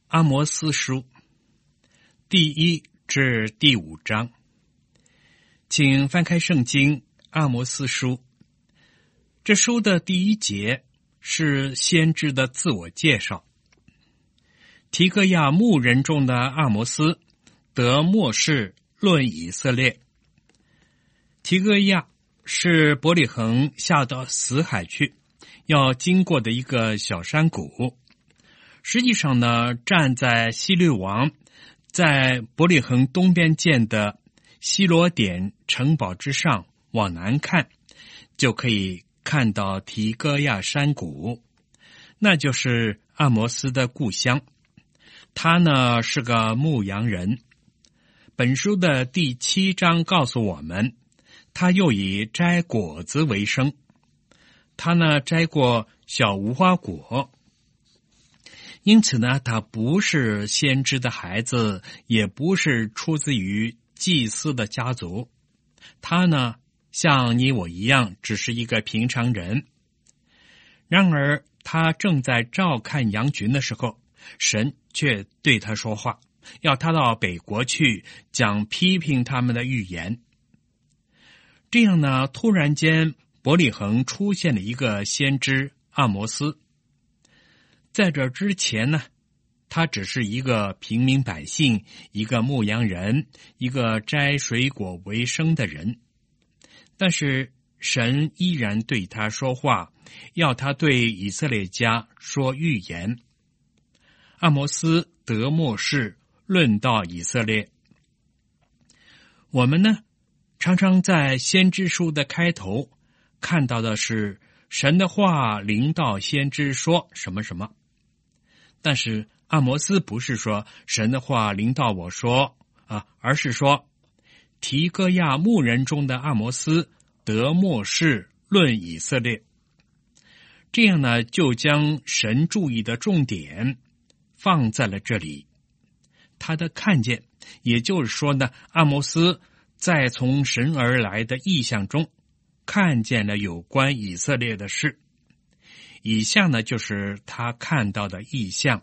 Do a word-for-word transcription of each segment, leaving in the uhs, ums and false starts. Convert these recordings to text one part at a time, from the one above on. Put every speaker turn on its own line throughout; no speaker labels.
阿摩司书第一至第五章，请翻开圣经阿摩司书。这书的第一节是先知的自我介绍。提哥亚牧人中的阿摩司得默示论以色列。提哥亚是伯利恒下到死海去要经过的一个小山谷。实际上呢，站在希律王在伯利恒东边建的希罗点城堡之上往南看，就可以看到提哥亚山谷，那就是阿摩司的故乡。他呢是个牧羊人。本书的第七章告诉我们，他又以摘果子为生。他呢摘过小无花果，因此呢，他不是先知的孩子，也不是出自于祭司的家族。他呢，像你我一样，只是一个平常人。然而，他正在照看羊群的时候，神却对他说话，要他到北国去讲批评他们的预言。这样呢，突然间，伯利恒出现了一个先知阿摩司。在这之前呢，他只是一个平民百姓，一个牧羊人，一个摘水果为生的人。但是神依然对他说话，要他对以色列家说预言。阿摩司得默示论到以色列。我们呢，常常在先知书的开头看到的是神的话临到先知说什么什么。但是阿摩司不是说神的话临到我说啊，而是说提哥亚牧人中的阿摩司得默示论以色列。这样呢，就将神注意的重点放在了这里。他的看见，也就是说呢，阿摩司在从神而来的意象中看见了有关以色列的事。以下呢，就是他看到的异象。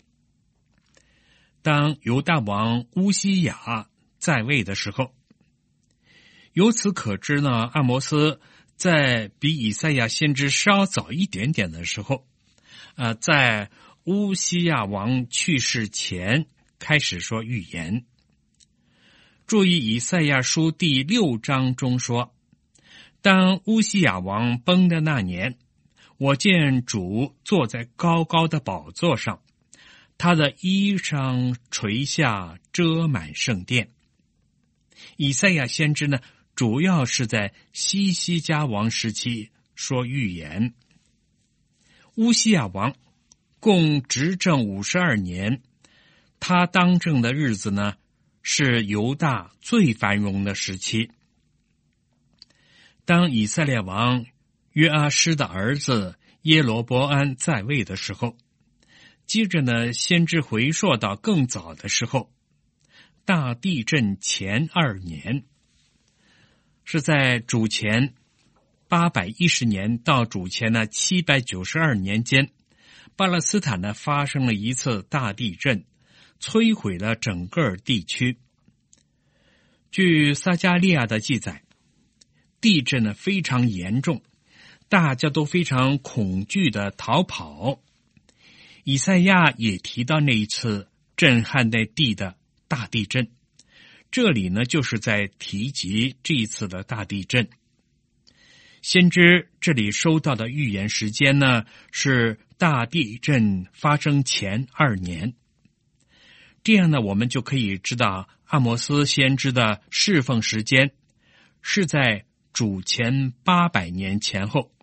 当犹大王乌西雅在位的时候，由此可知呢，阿摩司在比以赛亚先知稍早一点点的时候，呃，在乌西雅王去世前开始说预言。注意以赛亚书第六章中说，当乌西雅王崩的那年，我见主坐在高高的宝座上，他的衣裳垂下，遮满圣殿。以赛亚先知呢，主要是在西西家王时期说预言。乌西雅王共执政五十二年，他当政的日子呢，是犹大最繁荣的时期。当以色列王约阿施的儿子耶罗伯安在位的时候，接着呢，先知回溯到更早的时候，大地震前二年，是在主前八百一十年到主前呢七百九十二年间，巴勒斯坦呢发生了一次大地震，摧毁了整个地区。据撒迦利亚的记载，地震呢非常严重，大家都非常恐惧的逃跑。以赛亚也提到那一次震撼那地的大地震，这里呢就是在提及这一次的大地震。先知这里收到的预言时间呢，是大地震发生前二年。这样呢，我们就可以知道阿摩司先知的侍奉时间是在主前八百年前后。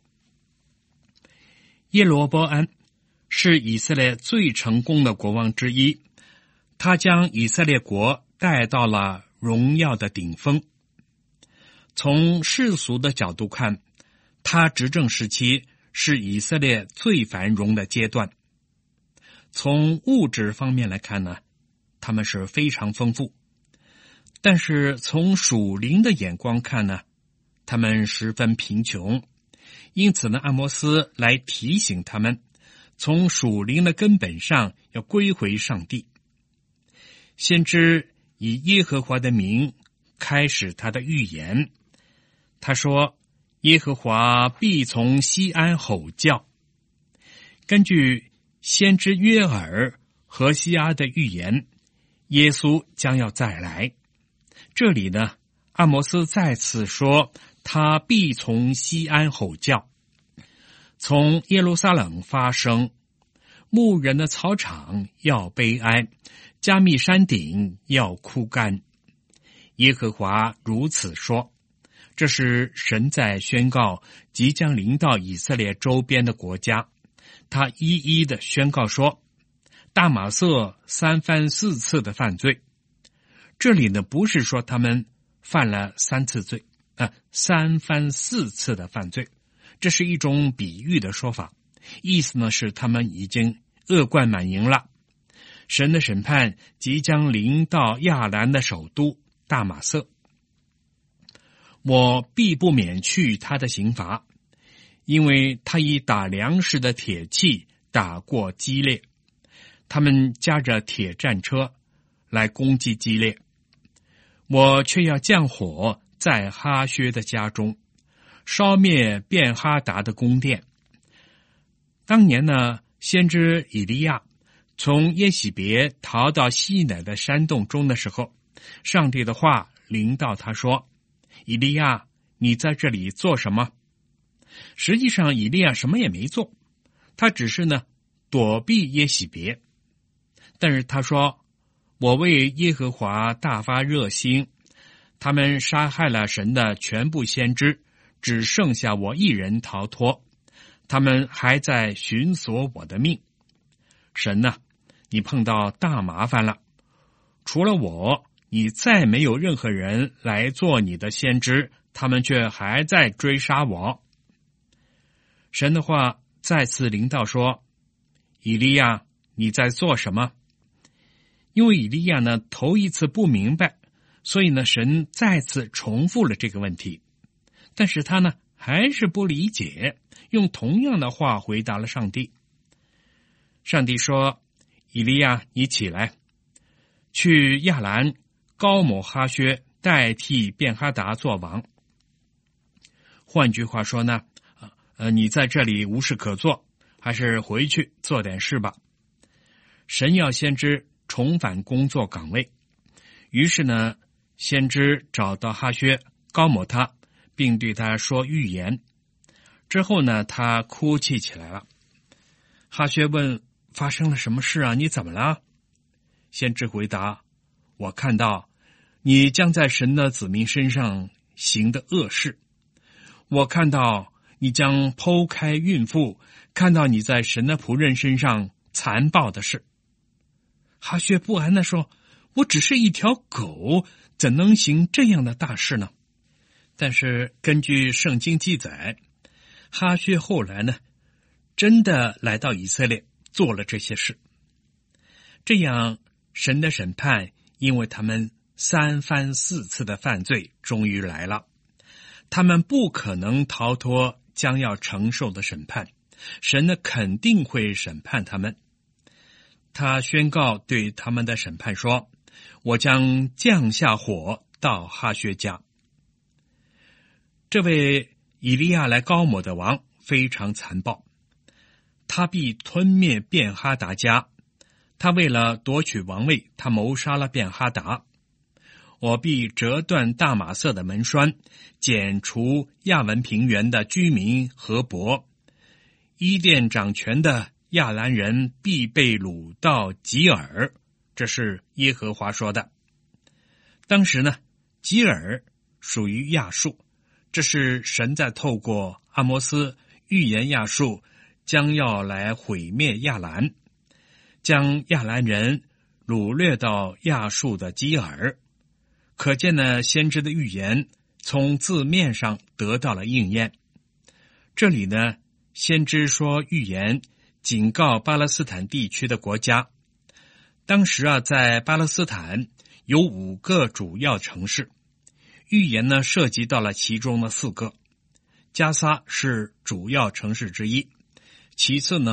耶罗波安是以色列最成功的国王之一，他将以色列国带到了荣耀的顶峰。从世俗的角度看，他执政时期是以色列最繁荣的阶段。从物质方面来看呢，他们是非常丰富。但是从属灵的眼光看呢，他们十分贫穷。因此呢，阿摩司来提醒他们， 从属灵的根本上要归回上帝。先知以耶和华的名开始他的预言，他说耶和华必从西安吼叫。根据先知约珥、何西阿的预言，耶稣将要再来。这里呢，阿摩斯再次说他必从西安吼叫，从耶路撒冷发声，牧人的草场要悲哀，加密山顶要枯干。耶和华如此说，这是神在宣告即将临到以色列周边的国家。他一一的宣告说，大马色三番四次的犯罪。这里呢，不是说他们犯了三次罪，啊，三番四次的犯罪，这是一种比喻的说法，意思呢是他们已经恶贯满盈了。神的审判即将临到亚兰的首都大马色，我必不免去他的刑罚，因为他以打粮食的铁器打过基列，他们驾着铁战车来攻击基列。我却要降火在哈薛的家中，烧灭便哈达的宫殿。当年呢，先知以利亚从耶洗别逃到西乃的山洞中的时候，上帝的话临到他说，以利亚，你在这里做什么？实际上以利亚什么也没做，他只是呢躲避耶洗别。但是他说，我为耶和华大发热心，他们杀害了神的全部先知，只剩下我一人逃脱，他们还在寻索我的命。神啊，你碰到大麻烦了，除了我，你再没有任何人来做你的先知，他们却还在追杀我。神的话再次临到说，以利亚，你在做什么？因为以利亚呢头一次不明白，所以呢神再次重复了这个问题，但是他呢还是不理解，用同样的话回答了上帝。上帝说，以利亚，你起来，去亚兰高抹哈薛代替便哈达做王。换句话说呢，呃，你在这里无事可做，还是回去做点事吧。神要先知重返工作岗位，于是呢，先知找到哈薛，高抹他，并对他说预言。之后呢，他哭泣起来了。哈薛问，发生了什么事啊？你怎么了？先知回答，我看到你将在神的子民身上行的恶事，我看到你将剖开孕妇，看到你在神的仆人身上残暴的事。哈薛不安地说，我只是一条狗，怎能行这样的大事呢？但是根据圣经记载，哈薛后来呢，真的来到以色列做了这些事。这样神的审判因为他们三番四次的犯罪终于来了，他们不可能逃脱将要承受的审判，神呢肯定会审判他们。他宣告对他们的审判说，我将降下火到哈薛家。这位以利亚来高抹的王非常残暴，他必吞灭便哈达家，他为了夺取王位，他谋杀了便哈达。我必折断大马色的门栓，剪除亚文平原的居民和伯，伊甸掌权的亚兰人必被掳到吉尔，这是耶和华说的。当时呢，吉尔属于亚述，这是神在透过阿摩斯预言亚述将要来毁灭亚兰，将亚兰人掳掠到亚述的基尔。可见呢，先知的预言从字面上得到了应验。这里呢，先知说预言警告巴勒斯坦地区的国家。当时啊，在巴勒斯坦有五个主要城市，预言呢涉及到了其中的四个。加沙是主要城市之一，其次呢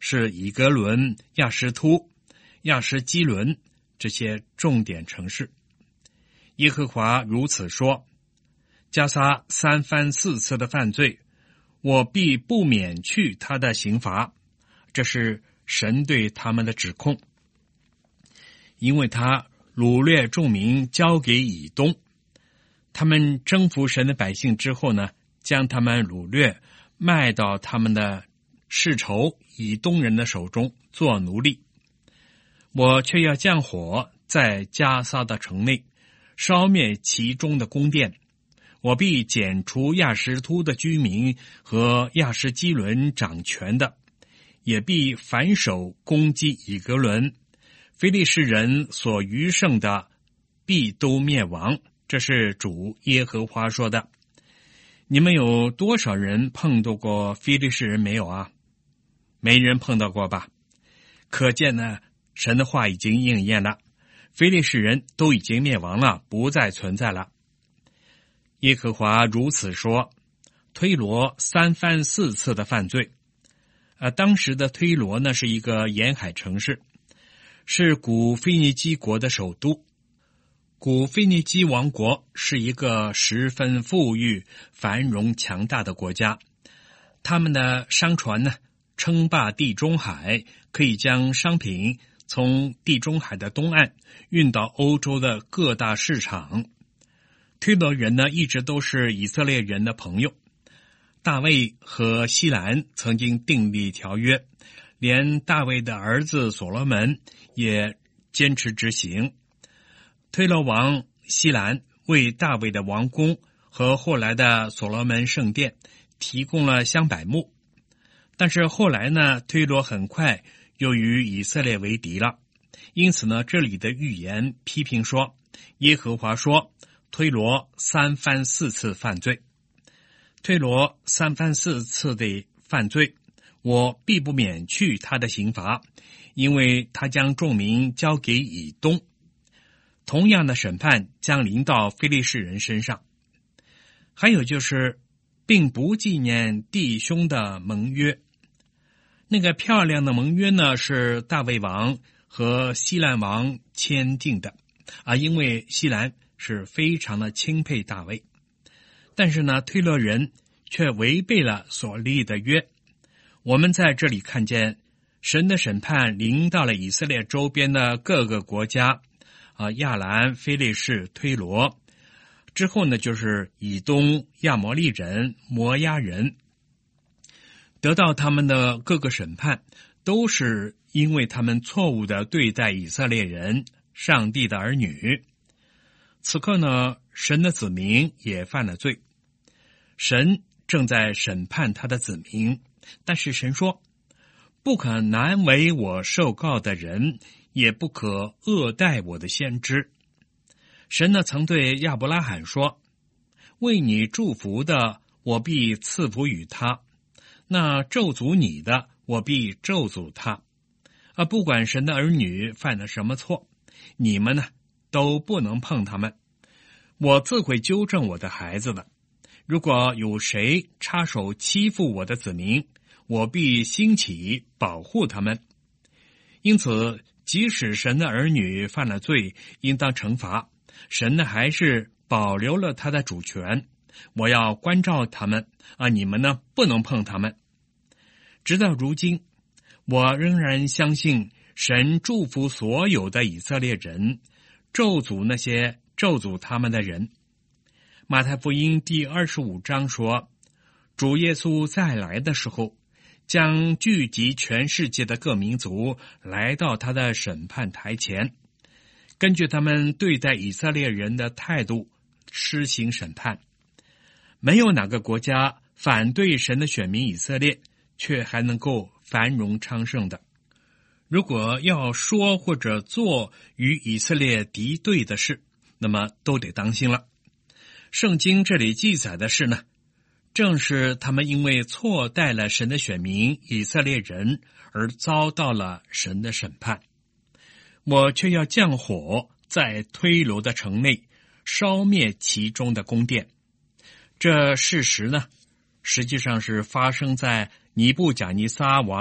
是以格伦、亚什突、亚什基伦这些重点城市。耶和华如此说：加撒三番四次的犯罪，我必不免去他的刑罚。这是神对他们的指控，因为他掳掠众民交给以东，他们征服神的百姓之后呢，将他们掳掠卖到他们的世仇以东人的手中做奴隶。我却要降火在加撒的城内，烧灭其中的宫殿。我必剪除亚什突的居民和亚什基伦掌权的，也必反手攻击以格伦。非利士人所余剩的必都灭亡。这是主耶和华说的。你们有多少人碰到过非利士人没有啊？没人碰到过吧？可见呢，神的话已经应验了，非利士人都已经灭亡了，不再存在了。耶和华如此说：推罗三番四次的犯罪。呃，当时的推罗呢是一个沿海城市，是古腓尼基国的首都。古腓尼基王国是一个十分富裕、繁荣强大的国家，他们的商船呢称霸地中海，可以将商品从地中海的东岸运到欧洲的各大市场。推罗人呢一直都是以色列人的朋友。大卫和西兰曾经订立条约，连大卫的儿子所罗门也坚持执行。推罗王西兰为大卫的王宫和后来的所罗门圣殿提供了香柏木。但是后来呢，推罗很快又与以色列为敌了。因此呢，这里的预言批评说，耶和华说，推罗三番四次犯罪。推罗三番四次的犯罪，我必不免去他的刑罚，因为他将众民交给以东。同样的审判将临到非利士人身上。还有就是，并不纪念弟兄的盟约。那个漂亮的盟约呢，是大卫王和西兰王签订的啊，因为西兰是非常的钦佩大卫。但是呢，推罗人却违背了所立的约。我们在这里看见神的审判临到了以色列周边的各个国家啊，亚兰、非利士、推罗，之后呢就是以东、亚摩利人、摩押人，得到他们的各个审判，都是因为他们错误的对待以色列人，上帝的儿女。此刻呢，神的子民也犯了罪，神正在审判他的子民，但是神说，不可难为我受告的人，也不可恶待我的先知。神呢曾对亚伯拉罕说，为你祝福的，我必赐福与他，那咒诅你的，我必咒诅他。啊，不管神的儿女犯了什么错，你们呢都不能碰他们，我自会纠正我的孩子的。如果有谁插手欺负我的子民，我必兴起保护他们。因此，即使神的儿女犯了罪，应当惩罚，神呢还是保留了他的主权。我要关照他们啊，你们呢不能碰他们。直到如今，我仍然相信神祝福所有的以色列人，咒诅那些咒诅他们的人。马太福音第二十五章说，主耶稣再来的时候，将聚集全世界的各民族来到他的审判台前，根据他们对待以色列人的态度施行审判。没有哪个国家反对神的选民以色列，却还能够繁荣昌盛的。如果要说或者做与以色列敌对的事，那么都得当心了。圣经这里记载的是呢，正是他们因为错待了神的选民以色列人，而遭到了神的审判。我却要降火在推罗的城内，烧灭其中的宫殿。这事实呢，实际上是发生在尼布甲尼撒王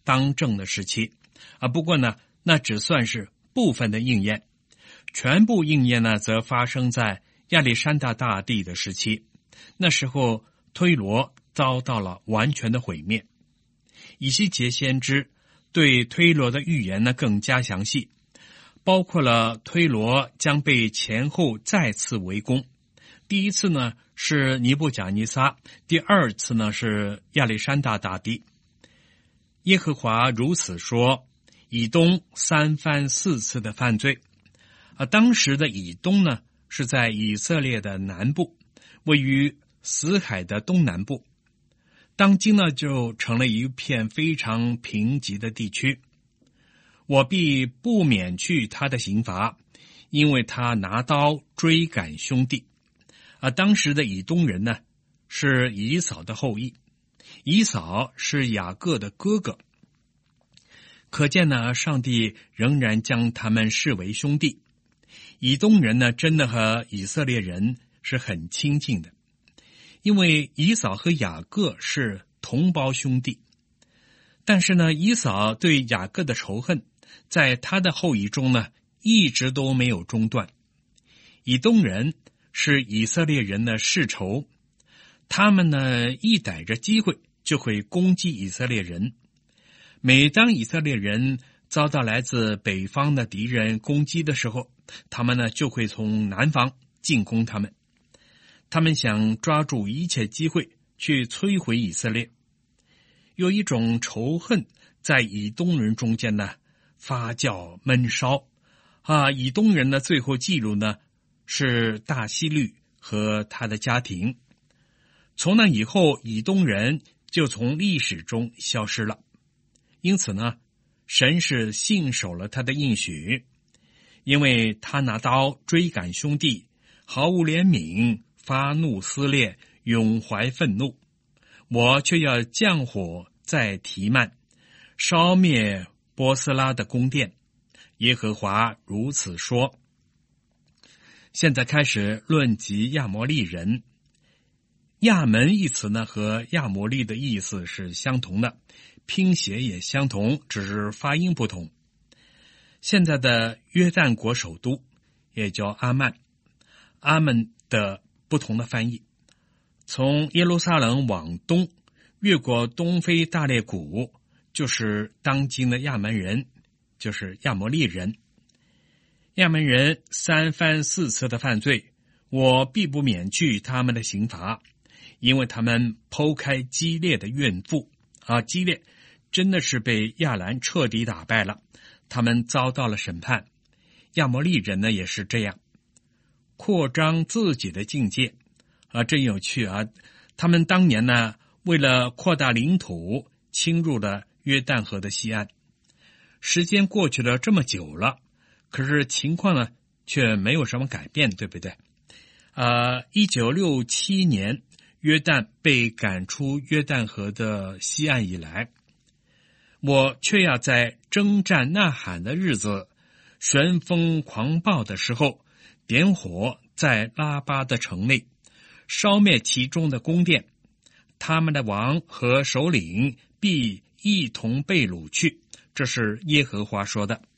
当政的时期啊。不过呢，那只算是部分的应验，全部应验呢，则发生在亚历山大大帝的时期。那时候推罗遭到了完全的毁灭。以西结先知对推罗的预言呢更加详细，包括了推罗将被前后再次围攻。第一次呢是尼布甲尼撒，第二次呢是亚历山大大帝。耶和华如此说：以东三番四次的犯罪。啊，当时的以东呢是在以色列的南部，位于死海的东南部，当今呢就成了一片非常贫瘠的地区。我必不免去他的刑罚，因为他拿刀追赶兄弟。啊，当时的以东人呢是以扫的后裔，以扫是雅各的哥哥。可见呢，上帝仍然将他们视为兄弟。以东人呢真的和以色列人是很亲近的，因为以扫和雅各是同胞兄弟。但是呢，以扫对雅各的仇恨在他的后裔中呢一直都没有中断。以东人是以色列人的世仇，他们呢一逮着机会就会攻击以色列人。每当以色列人遭到来自北方的敌人攻击的时候，他们呢就会从南方进攻他们。他们想抓住一切机会去摧毁以色列。有一种仇恨在以东人中间呢发酵闷烧啊。以东人的最后记录呢是大希律和他的家庭。从那以后，以东人就从历史中消失了。因此呢，神是信守了他的应许，因为他拿刀追赶兄弟，毫无怜悯，发怒撕裂，永怀愤怒。我却要降火在提曼，烧灭波斯拉的宫殿。耶和华如此说。现在开始论及亚摩利人。亚门一词呢和亚摩利的意思是相同的，拼写也相同，只是发音不同。现在的约旦国首都也叫阿曼，阿们的不同的翻译。从耶路撒冷往东，越过东非大裂谷，就是当今的亚门人，就是亚摩利人。亚门人三番四次的犯罪，我必不免去他们的刑罚，因为他们剖开基列的怨妇啊，基列真的是被亚兰彻底打败了，他们遭到了审判。亚摩利人呢也是这样，扩张自己的境界啊，真有趣啊！他们当年呢为了扩大领土，侵入了约旦河的西岸。时间过去了这么久了，可是情况呢却没有什么改变，对不对？呃，一九六七年约旦被赶出约旦河的西岸以来，我却要在征战呐喊的日子，旋风狂暴的时候，点火在拉巴的城内，烧灭其中的宫殿，他们的王和首领必一同被掳去。这是耶和华说的。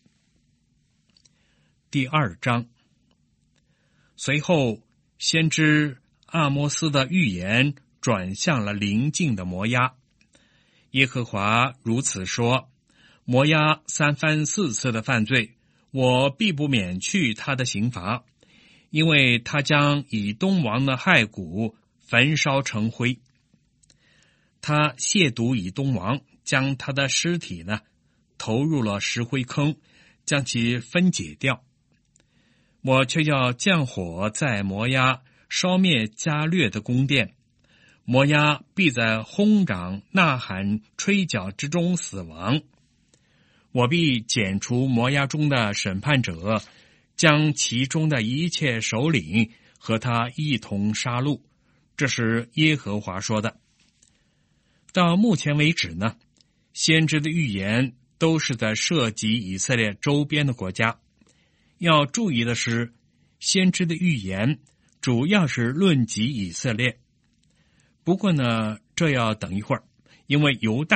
第二章。随后先知阿摩斯的预言转向了邻近的摩押。耶和华如此说：摩押三番四次的犯罪，我必不免去他的刑罚，因为他将以东王的骸骨焚烧成灰。他亵渎以东王，将他的尸体呢投入了石灰坑，将其分解掉。我却要降火在摩押，烧灭加略的宫殿。摩押必在轰嚷、呐喊、吹角之中死亡。我必剪除摩押中的审判者，将其中的一切首领和他一同杀戮。这是耶和华说的。到目前为止呢，先知的预言都是在涉及以色列周边的国家。要注意的是，先知的预言主要是论及以色列。不过呢，这要等一会儿，因为犹大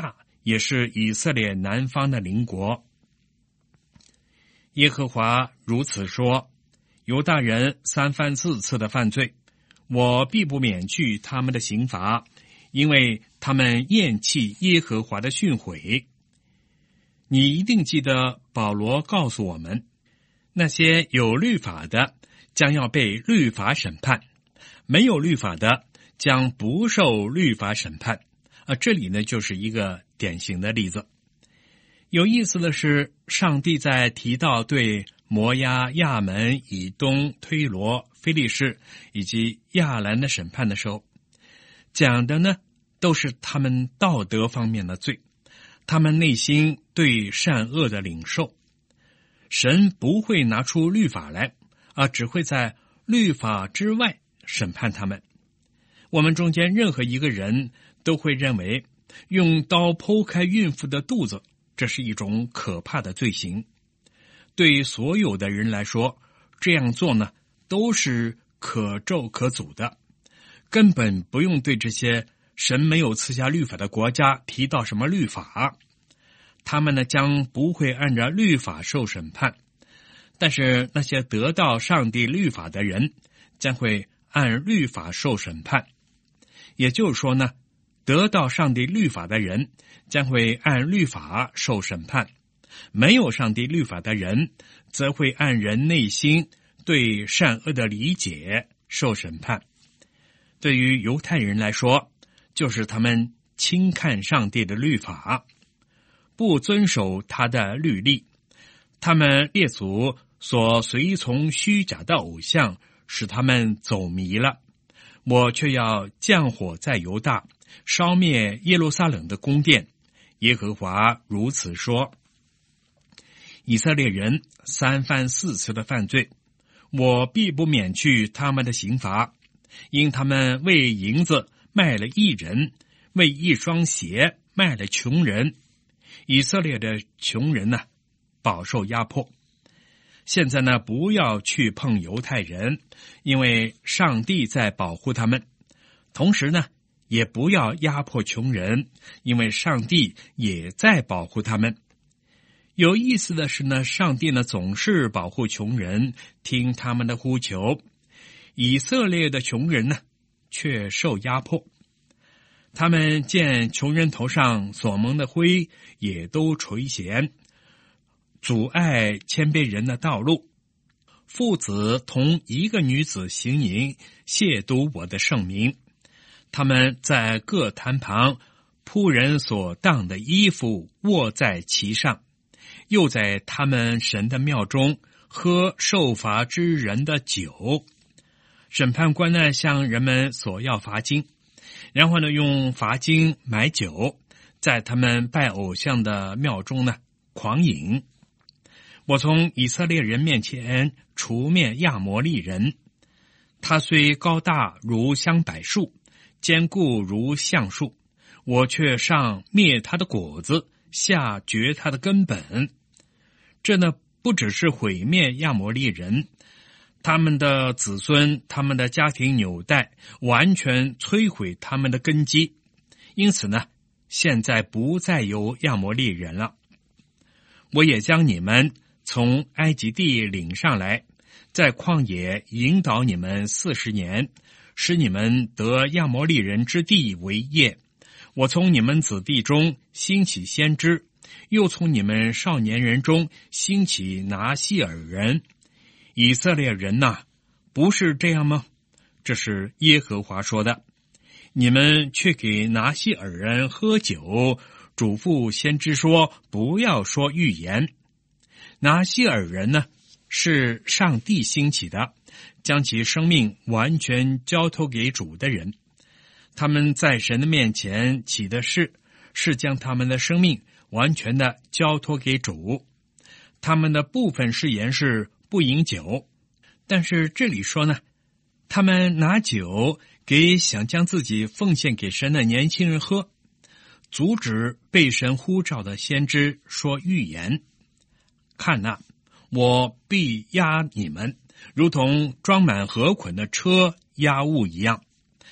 也是以色列南方的邻国。耶和华如此说：犹大人三番四次的犯罪，我必不免去他们的刑罚，因为他们厌弃耶和华的训诲。你一定记得保罗告诉我们，那些有律法的将要被律法审判，没有律法的将不受律法审判。啊，这里呢就是一个典型的例子。有意思的是，上帝在提到对摩押、亚门、以东、推罗、非利士以及亚兰的审判的时候，讲的呢都是他们道德方面的罪，他们内心对善恶的领受。神不会拿出律法来，而只会在律法之外审判他们。我们中间任何一个人都会认为，用刀剖开孕妇的肚子，这是一种可怕的罪行。对所有的人来说，这样做呢，都是可咒可诅的，根本不用对这些神没有赐下律法的国家提到什么律法。他们呢，将不会按照律法受审判，但是那些得到上帝律法的人，将会按律法受审判。也就是说呢，得到上帝律法的人将会按律法受审判，没有上帝律法的人则会按人内心对善恶的理解受审判。对于犹太人来说，就是他们轻看上帝的律法，不遵守他的律例。他们列祖所随从虚假的偶像，使他们走迷了。我却要降火在犹大，烧灭耶路撒冷的宫殿。耶和华如此说。以色列人三番四次的犯罪，我必不免去他们的刑罚，因他们为银子卖了义人，为一双鞋卖了穷人。以色列的穷人呢，饱受压迫。现在呢，不要去碰犹太人，因为上帝在保护他们。同时呢，也不要压迫穷人，因为上帝也在保护他们。有意思的是呢，上帝呢总是保护穷人，听他们的呼求。以色列的穷人呢，却受压迫。他们见穷人头上所蒙的灰，也都垂涎，阻碍谦卑人的道路。父子同一个女子行淫，亵渎我的圣名。他们在各坛旁仆人所当的衣服卧在其上，又在他们神的庙中喝受罚之人的酒。审判官呢，向人们索要罚金，然后呢，用罚金买酒，在他们拜偶像的庙中呢狂饮。我从以色列人面前除灭亚摩利人，他虽高大如香柏树，坚固如橡树，我却上灭他的果子，下绝他的根本。这呢，不只是毁灭亚摩利人，他们的子孙，他们的家庭纽带，完全摧毁他们的根基。因此呢，现在不再有亚摩利人了。我也将你们从埃及地领上来，在旷野引导你们四十年，使你们得亚摩利人之地为业。我从你们子弟中兴起先知，又从你们少年人中兴起拿细尔人。以色列人呐、啊，不是这样吗？这是耶和华说的。你们却给拿细尔人喝酒，嘱咐先知说，不要说预言。拿细尔人呢，是上帝兴起的，将其生命完全交托给主的人。他们在神的面前起的誓，是将他们的生命完全的交托给主。他们的部分誓言是不饮酒，但是这里说呢，他们拿酒给想将自己奉献给神的年轻人喝，阻止被神呼召的先知说预言。看哪，我必压你们，如同装满禾捆的车压物一样。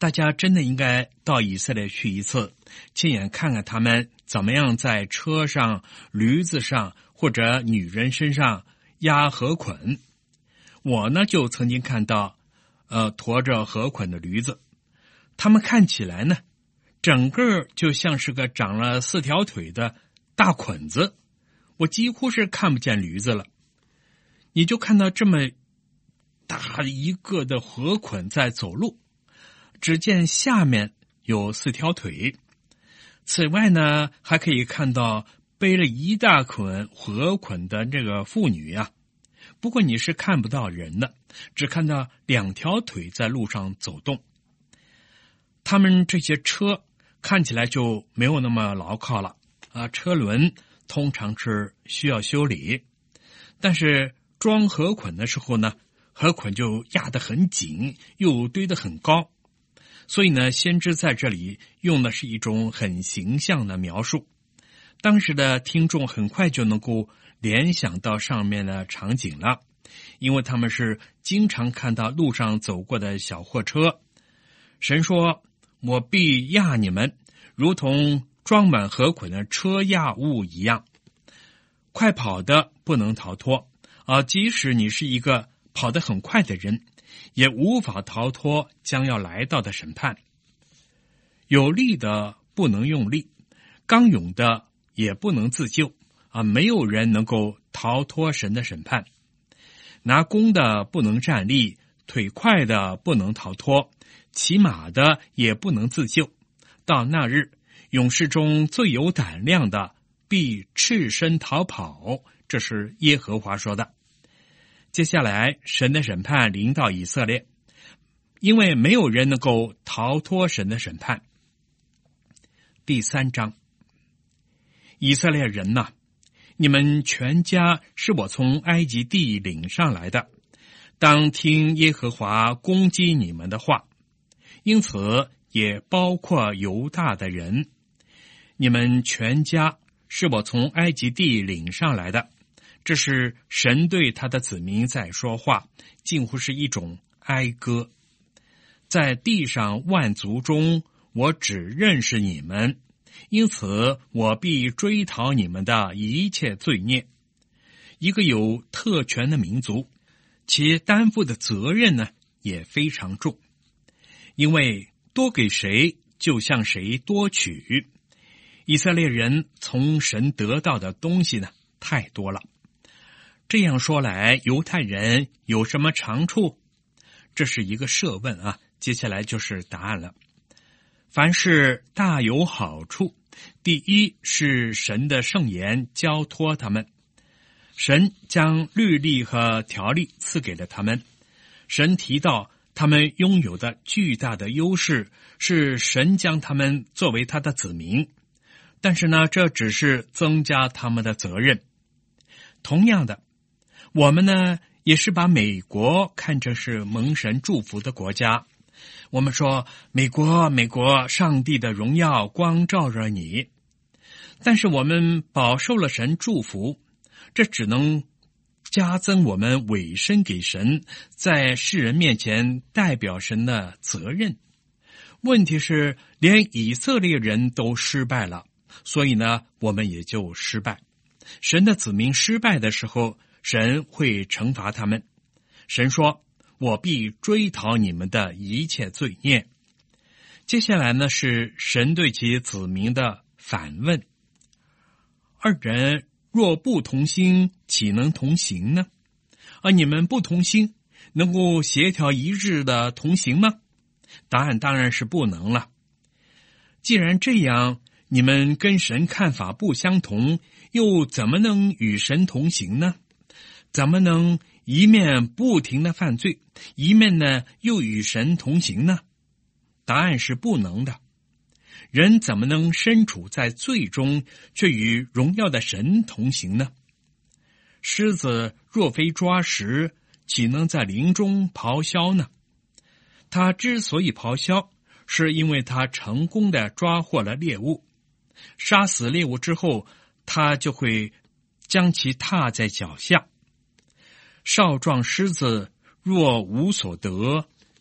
大家真的应该到以色列去一次，亲眼看看他们怎么样在车上、驴子上或者女人身上压河捆。我呢就曾经看到呃驮着河捆的驴子，他们看起来呢整个就像是个长了四条腿的大捆子，我几乎是看不见驴子了。你就看到这么大一个的河捆在走路，只见下面有四条腿。此外呢，还可以看到背了一大捆河捆的这个妇女啊。不过你是看不到人的，只看到两条腿在路上走动。他们这些车看起来就没有那么牢靠了啊，车轮通常是需要修理，但是装河捆的时候呢，河捆就压得很紧，又堆得很高。所以呢，先知在这里用的是一种很形象的描述，当时的听众很快就能够联想到上面的场景了，因为他们是经常看到路上走过的小货车。神说，我必压你们，如同装满河捆的车压物一样。快跑的不能逃脱啊！即使你是一个跑得很快的人，也无法逃脱将要来到的审判。有力的不能用力，刚勇的也不能自救啊！没有人能够逃脱神的审判。拿弓的不能站立，腿快的不能逃脱，骑马的也不能自救。到那日，勇士中最有胆量的必赤身逃跑，这是耶和华说的。接下来，神的审判临到以色列，因为没有人能够逃脱神的审判。第三章，以色列人呐、啊，你们全家是我从埃及地领上来的，当听耶和华攻击你们的话，因此也包括犹大的人。你们全家是我从埃及地领上来的，这是神对他的子民在说话，近乎是一种哀歌。在地上万族中，我只认识你们，因此我必追讨你们的一切罪孽。一个有特权的民族，其担负的责任呢也非常重，因为多给谁就向谁多取。以色列人从神得到的东西呢太多了。这样说来，犹太人有什么长处？这是一个设问啊，接下来就是答案了。凡事大有好处。第一是神的圣言交托他们，神将律例和条例赐给了他们。神提到他们拥有的巨大的优势，是神将他们作为他的子民，但是呢，这只是增加他们的责任。同样的，我们呢也是把美国看成是蒙神祝福的国家。我们说，美国，美国，上帝的荣耀光照着你。但是我们饱受了神祝福，这只能加增我们委身给神，在世人面前代表神的责任。问题是，连以色列人都失败了，所以呢，我们也就失败。神的子民失败的时候，神会惩罚他们。神说，我必追讨你们的一切罪孽。接下来呢，是神对其子民的反问。二人若不同心，岂能同行呢？而你们不同心，能够协调一致的同行吗？答案当然是不能了。既然这样，你们跟神看法不相同，又怎么能与神同行呢？怎么能一面不停的犯罪，一面呢又与神同行呢？答案是不能的。人怎么能身处在罪中，却与荣耀的神同行呢？狮子若非抓食，岂能在林中咆哮呢？他之所以咆哮，是因为他成功的抓获了猎物。杀死猎物之后，他就会将其踏在脚下。少壮狮子若无所得，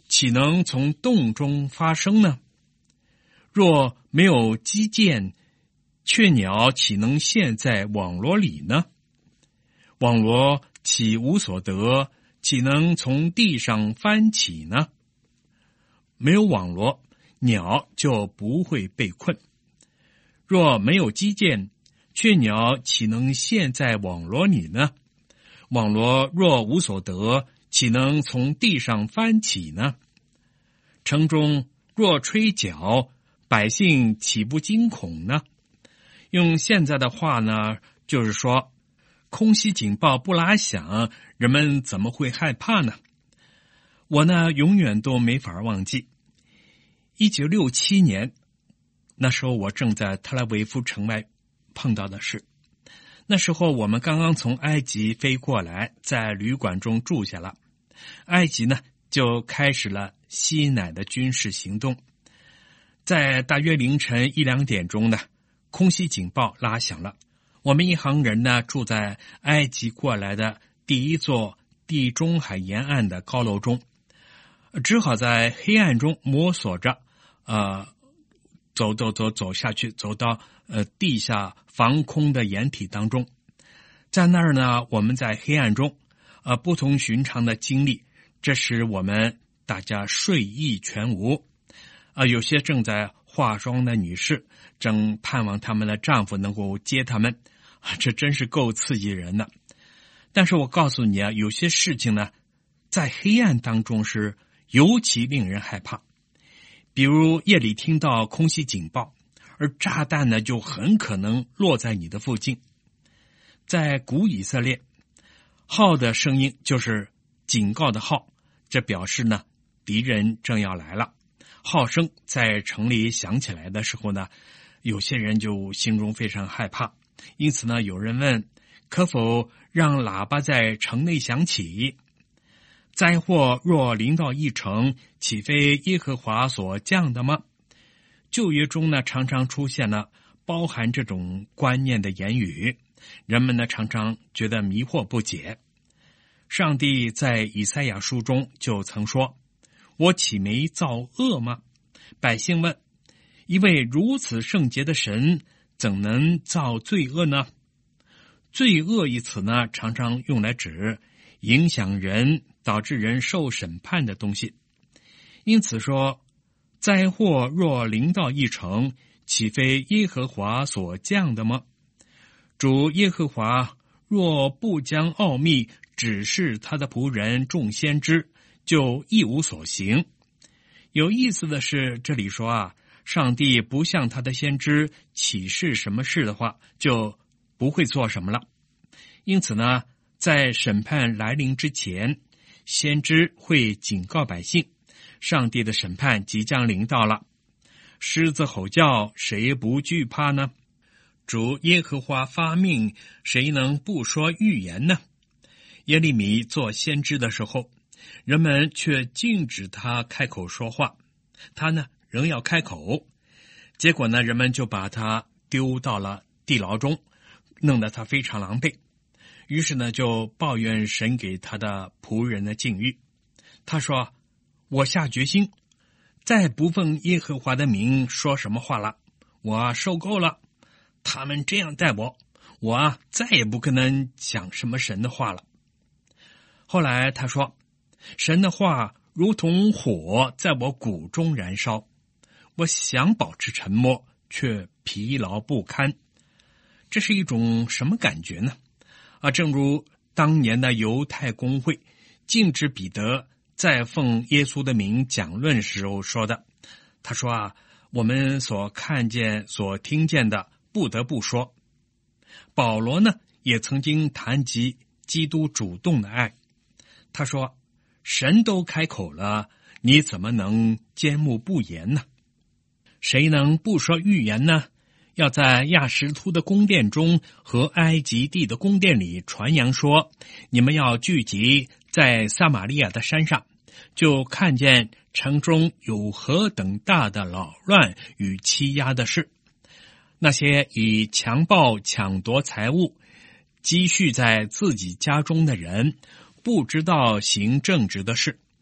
岂能从洞中发生呢？若没有机涧，雀鸟岂能陷在网罗里呢？网罗岂无所得，岂能从地上翻起呢？没有网罗，鸟就不会被困。若没有机涧，雀鸟岂能陷在网罗里呢？网罗若无所得，岂能从地上翻起呢？城中若吹角，百姓岂不惊恐呢？用现在的话呢，就是说，空袭警报不拉响，人们怎么会害怕呢？我呢，永远都没法忘记一九六七年，那时候我正在特拉维夫城外碰到的事。那时候我们刚刚从埃及飞过来，在旅馆中住下了。埃及呢，就开始了西乃的军事行动。在大约凌晨一两点钟呢，空袭警报拉响了。我们一行人呢，住在埃及过来的第一座地中海沿岸的高楼中，只好在黑暗中摸索着，呃，走走走走下去，走到呃地下防空的掩体当中。在那儿呢，我们在黑暗中，呃，不同寻常的经历，这使我们大家睡意全无。啊、呃，有些正在化妆的女士正盼望他们的丈夫能够接他们，啊，这真是够刺激人的。但是我告诉你啊，有些事情呢，在黑暗当中是尤其令人害怕。比如夜里听到空袭警报，而炸弹呢就很可能落在你的附近。在古以色列，号的声音就是警告的号，这表示呢敌人正要来了。号声在城里响起来的时候呢，有些人就心中非常害怕，因此呢有人问，可否让喇叭在城内响起？灾祸若临到一城，岂非耶和华所降的吗？旧约中呢常常出现了包含这种观念的言语，人们呢常常觉得迷惑不解。上帝在以赛亚书中就曾说，我岂没造恶吗？百姓问，一位如此圣洁的神怎能造罪恶呢？罪恶一词呢常常用来指影响人，导致人受审判的东西。因此说，灾祸若临到一城，岂非耶和华所降的吗？主耶和华若不将奥秘指示他的仆人众先知，就一无所行。有意思的是，这里说啊，上帝不向他的先知启示什么事的话，就不会做什么了。因此呢，在审判来临之前，先知会警告百姓，上帝的审判即将临到了。狮子吼叫，谁不惧怕呢？主耶和华发命，谁能不说预言呢？耶利米做先知的时候，人们却禁止他开口说话，他呢仍要开口。结果呢，人们就把他丢到了地牢中，弄得他非常狼狈。于是呢，就抱怨神给他的仆人的境遇。他说，我下决心再不奉耶和华的名说什么话了，我受够了，他们这样待我，我啊再也不可能讲什么神的话了。后来他说，神的话如同火在我骨中燃烧，我想保持沉默，却疲劳不堪。这是一种什么感觉呢？啊，正如当年的犹太公会禁止彼得在奉耶稣的名讲论时候说的，他说啊，我们所看见所听见的不得不说。保罗呢也曾经谈及基督主动的爱，他说，神都开口了，你怎么能缄默不言呢？谁能不说预言呢？要在亚实突的宫殿中和埃及地的宫殿里传扬说，你们要聚集在撒玛利亚的山上，就看见城中有何等大的扰乱与欺压的事。那些以强暴抢夺财物积蓄在自己家中的人，不知道行正直的事，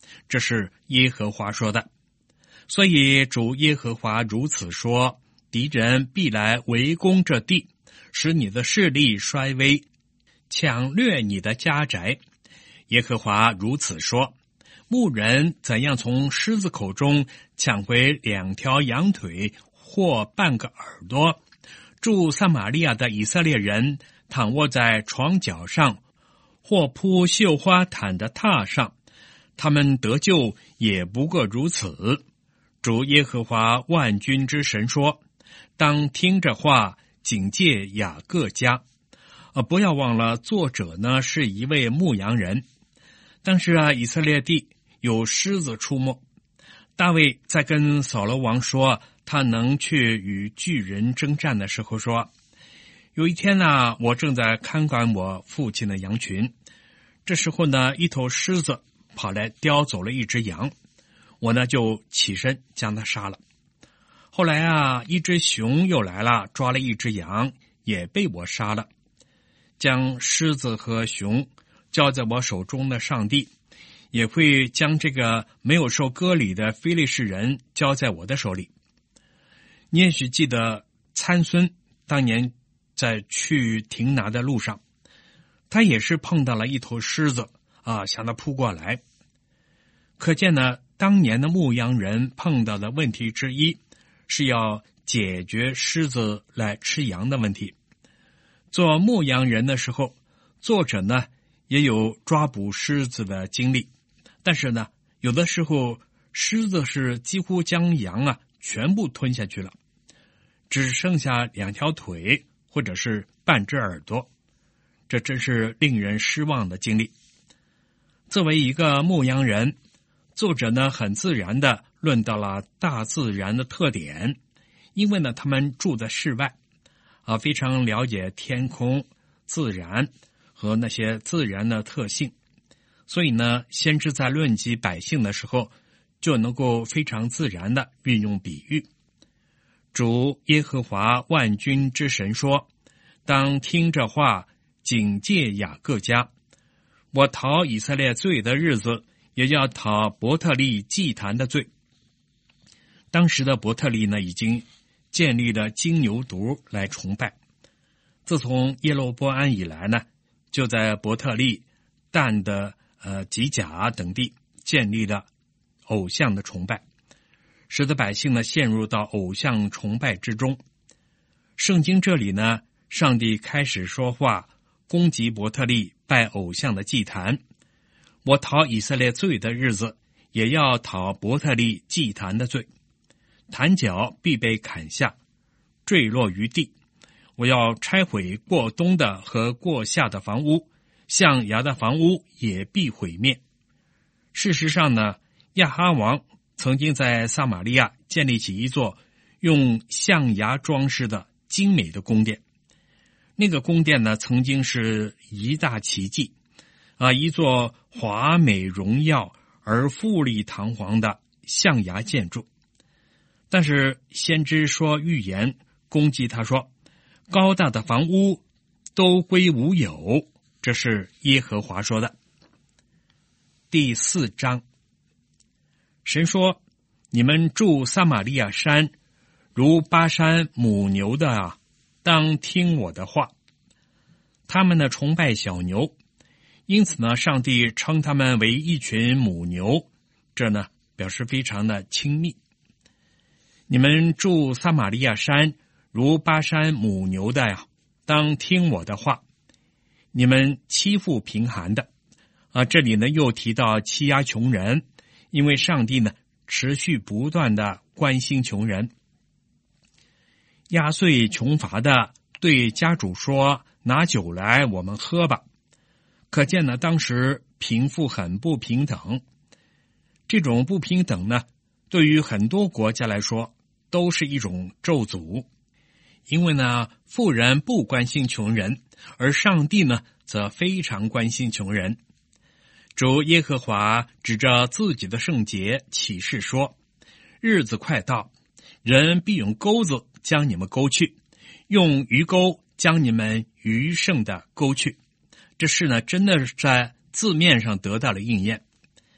这是耶和华说的。所以主耶和华如此说，敌人必来围攻这地，使你的势力衰微，抢掠你的家宅。耶和华如此说，牧人怎样从狮子口中抢回两条羊腿或半个耳朵，住撒玛利亚的以色列人躺卧在床脚上，或铺绣花毯的榻上，他们得救也不过如此。主耶和华万军之神说，当听着话，警戒雅各家。啊，不要忘了作者呢是一位牧羊人。当时啊，以色列地有狮子出没。大卫在跟扫罗王说他能去与巨人征战的时候说，有一天呢，我正在看管我父亲的羊群，这时候呢，一头狮子跑来叼走了一只羊，我呢就起身将它杀了。后来啊，一只熊又来了，抓了一只羊，也被我杀了。将狮子和熊交在我手中的上帝，也会将这个没有受割礼的非利士人交在我的手里。你也许记得参孙当年在去亭拿的路上，他也是碰到了一头狮子啊，向他扑过来。可见呢，当年的牧羊人碰到的问题之一是要解决狮子来吃羊的问题。做牧羊人的时候，作者呢也有抓捕狮子的经历，但是呢，有的时候狮子是几乎将羊啊全部吞下去了，只剩下两条腿或者是半只耳朵，这真是令人失望的经历。作为一个牧羊人，作者呢很自然地论到了大自然的特点，因为呢他们住在室外啊，非常了解天空、自然和那些自然的特性，所以呢，先知在论及百姓的时候，就能够非常自然地运用比喻。主耶和华万军之神说，当听这话，警戒雅各家。我讨以色列罪的日子，也要讨伯特利祭坛的罪。当时的伯特利呢，已经建立了金牛犊来崇拜。自从耶罗波安以来呢，就在伯特利、但的呃吉甲等地建立了偶像的崇拜，使得百姓呢陷入到偶像崇拜之中。圣经这里呢，上帝开始说话，攻击伯特利拜偶像的祭坛。我讨以色列罪的日子，也要讨伯特利祭坛的罪。坛角必被砍下，坠落于地。我要拆毁过东的和过夏的房屋，象牙的房屋也必毁灭。事实上呢，亚哈王曾经在撒玛利亚建立起一座用象牙装饰的精美的宫殿。那个宫殿呢，曾经是一大奇迹啊，一座华美荣耀而富丽堂皇的象牙建筑。但是先知说预言攻击他说，高大的房屋都归无有，这是耶和华说的。第四章，神说，你们住撒玛利亚山，如巴山母牛的啊，当听我的话。他们呢崇拜小牛，因此呢，上帝称他们为一群母牛，这呢表示非常的亲密。你们住撒玛利亚山，如巴山母牛的呀，当听我的话。你们欺负贫寒的啊，这里呢又提到欺压穷人，因为上帝呢持续不断的关心穷人。压碎穷乏的对家主说，拿酒来我们喝吧。可见呢，当时贫富很不平等。这种不平等呢，对于很多国家来说都是一种咒诅，因为呢，富人不关心穷人，而上帝呢，则非常关心穷人。主耶和华指着自己的圣洁启示说，日子快到，人必用钩子将你们勾去，用鱼钩将你们余剩的勾去。这事呢，真的是在字面上得到了应验。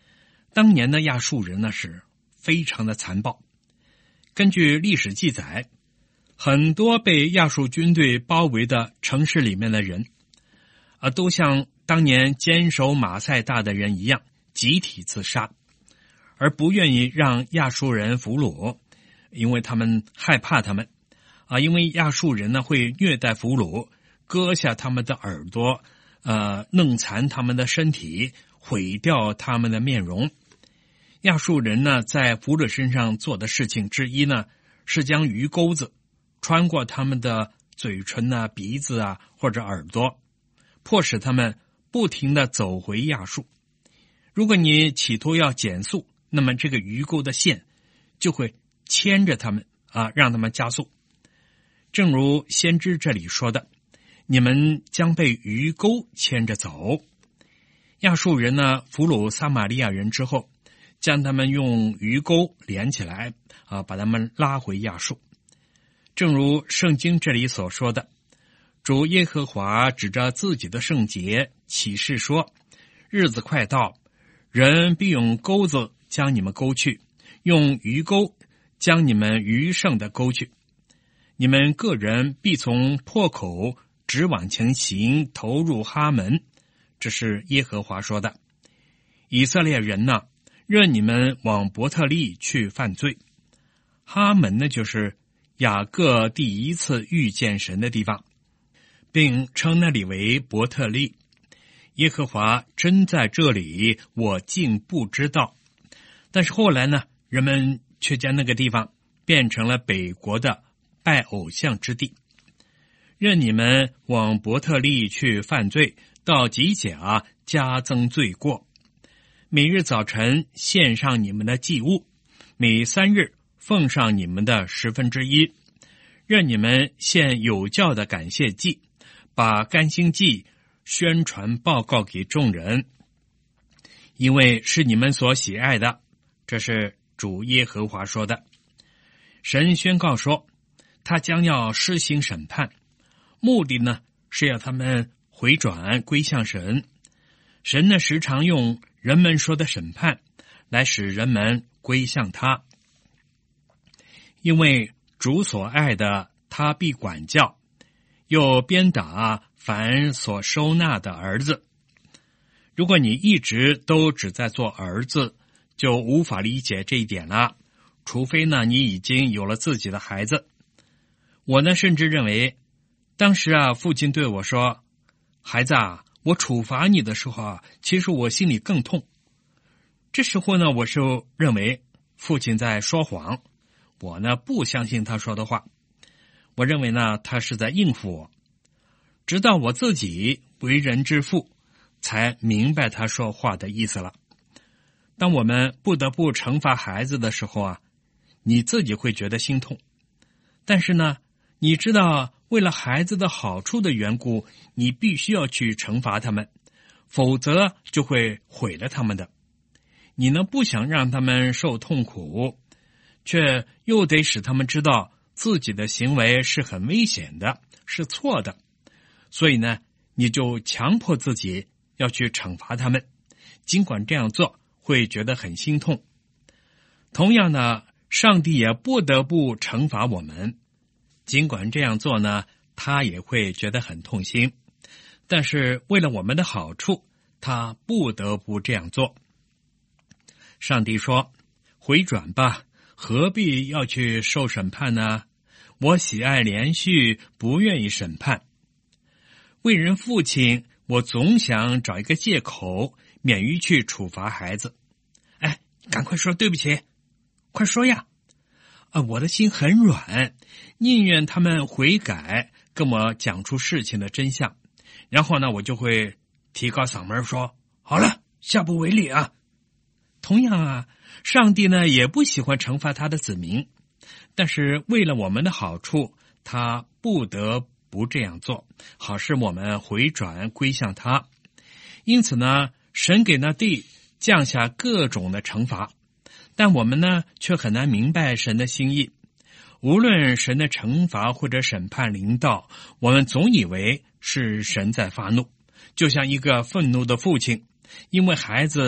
当年的亚述人呢是非常的残暴。根据历史记载，很多被亚述军队包围的城市里面的人，啊，都像当年坚守马赛大的人一样，集体自杀，而不愿意让亚述人俘虏，因为他们害怕他们，啊，因为亚述人呢会虐待俘虏，割下他们的耳朵，呃，弄残他们的身体，毁掉他们的面容。亚述人呢，在俘虏身上做的事情之一呢，是将鱼钩子穿过他们的嘴唇啊、鼻子啊或者耳朵，迫使他们不停地走回亚述。如果你企图要减速，那么这个鱼钩的线就会牵着他们啊，让他们加速。正如先知这里说的，你们将被鱼钩牵着走。亚述人呢，俘虏撒玛利亚人之后，将他们用鱼钩连起来啊，把他们拉回亚述。正如圣经这里所说的，主耶和华指着自己的圣洁启示说，日子快到，人必用钩子将你们勾去，用鱼钩将你们余剩的勾去。你们个人必从破口直往前行，投入哈门。这是耶和华说的。以色列人呢，任你们往伯特利去犯罪。哈门呢，就是雅各第一次遇见神的地方，并称那里为伯特利。耶和华真在这里，我竟不知道。但是后来呢，人们却将那个地方变成了北国的拜偶像之地。任你们往伯特利去犯罪，到吉甲加增罪过。每日早晨献上你们的祭物，每三日奉上你们的十分之一。任你们献有教的感谢祭，把甘心祭宣传报告给众人，因为是你们所喜爱的。这是主耶和华说的。神宣告说，他将要施行审判，目的呢是要他们回转归向神。神呢时常用人们说的审判来使人们归向他，因为主所爱的他必管教，又鞭打凡所收纳的儿子。如果你一直都只在做儿子，就无法理解这一点了，除非呢你已经有了自己的孩子。我呢甚至认为，当时啊父亲对我说，孩子啊，我处罚你的时候啊，其实我心里更痛。这时候呢，我就认为父亲在说谎，我呢不相信他说的话。我认为呢，他是在应付我。直到我自己为人之父，才明白他说话的意思了。当我们不得不惩罚孩子的时候啊，你自己会觉得心痛。但是呢，你知道为了孩子的好处的缘故，你必须要去惩罚他们，否则就会毁了他们的。你呢不想让他们受痛苦，却又得使他们知道自己的行为是很危险的，是错的。所以呢，你就强迫自己要去惩罚他们，尽管这样做会觉得很心痛。同样呢，上帝也不得不惩罚我们，尽管这样做呢，他也会觉得很痛心。但是为了我们的好处，他不得不这样做。上帝说，回转吧，何必要去受审判呢？我喜爱连续，不愿意审判。为人父亲，我总想找一个借口，免于去处罚孩子。哎，赶快说对不起，快说呀！啊，我的心很软，宁愿他们悔改，跟我讲出事情的真相。然后呢，我就会提高嗓门说，好了，下不为例啊。同样啊，上帝呢也不喜欢惩罚他的子民，但是为了我们的好处，他不得不这样做，好使我们回转归向他。因此呢，神给那地降下各种的惩罚，但我们呢却很难明白神的心意。无论神的惩罚或者审判临到，我们总以为是神在发怒，就像一个愤怒的父亲，因为孩子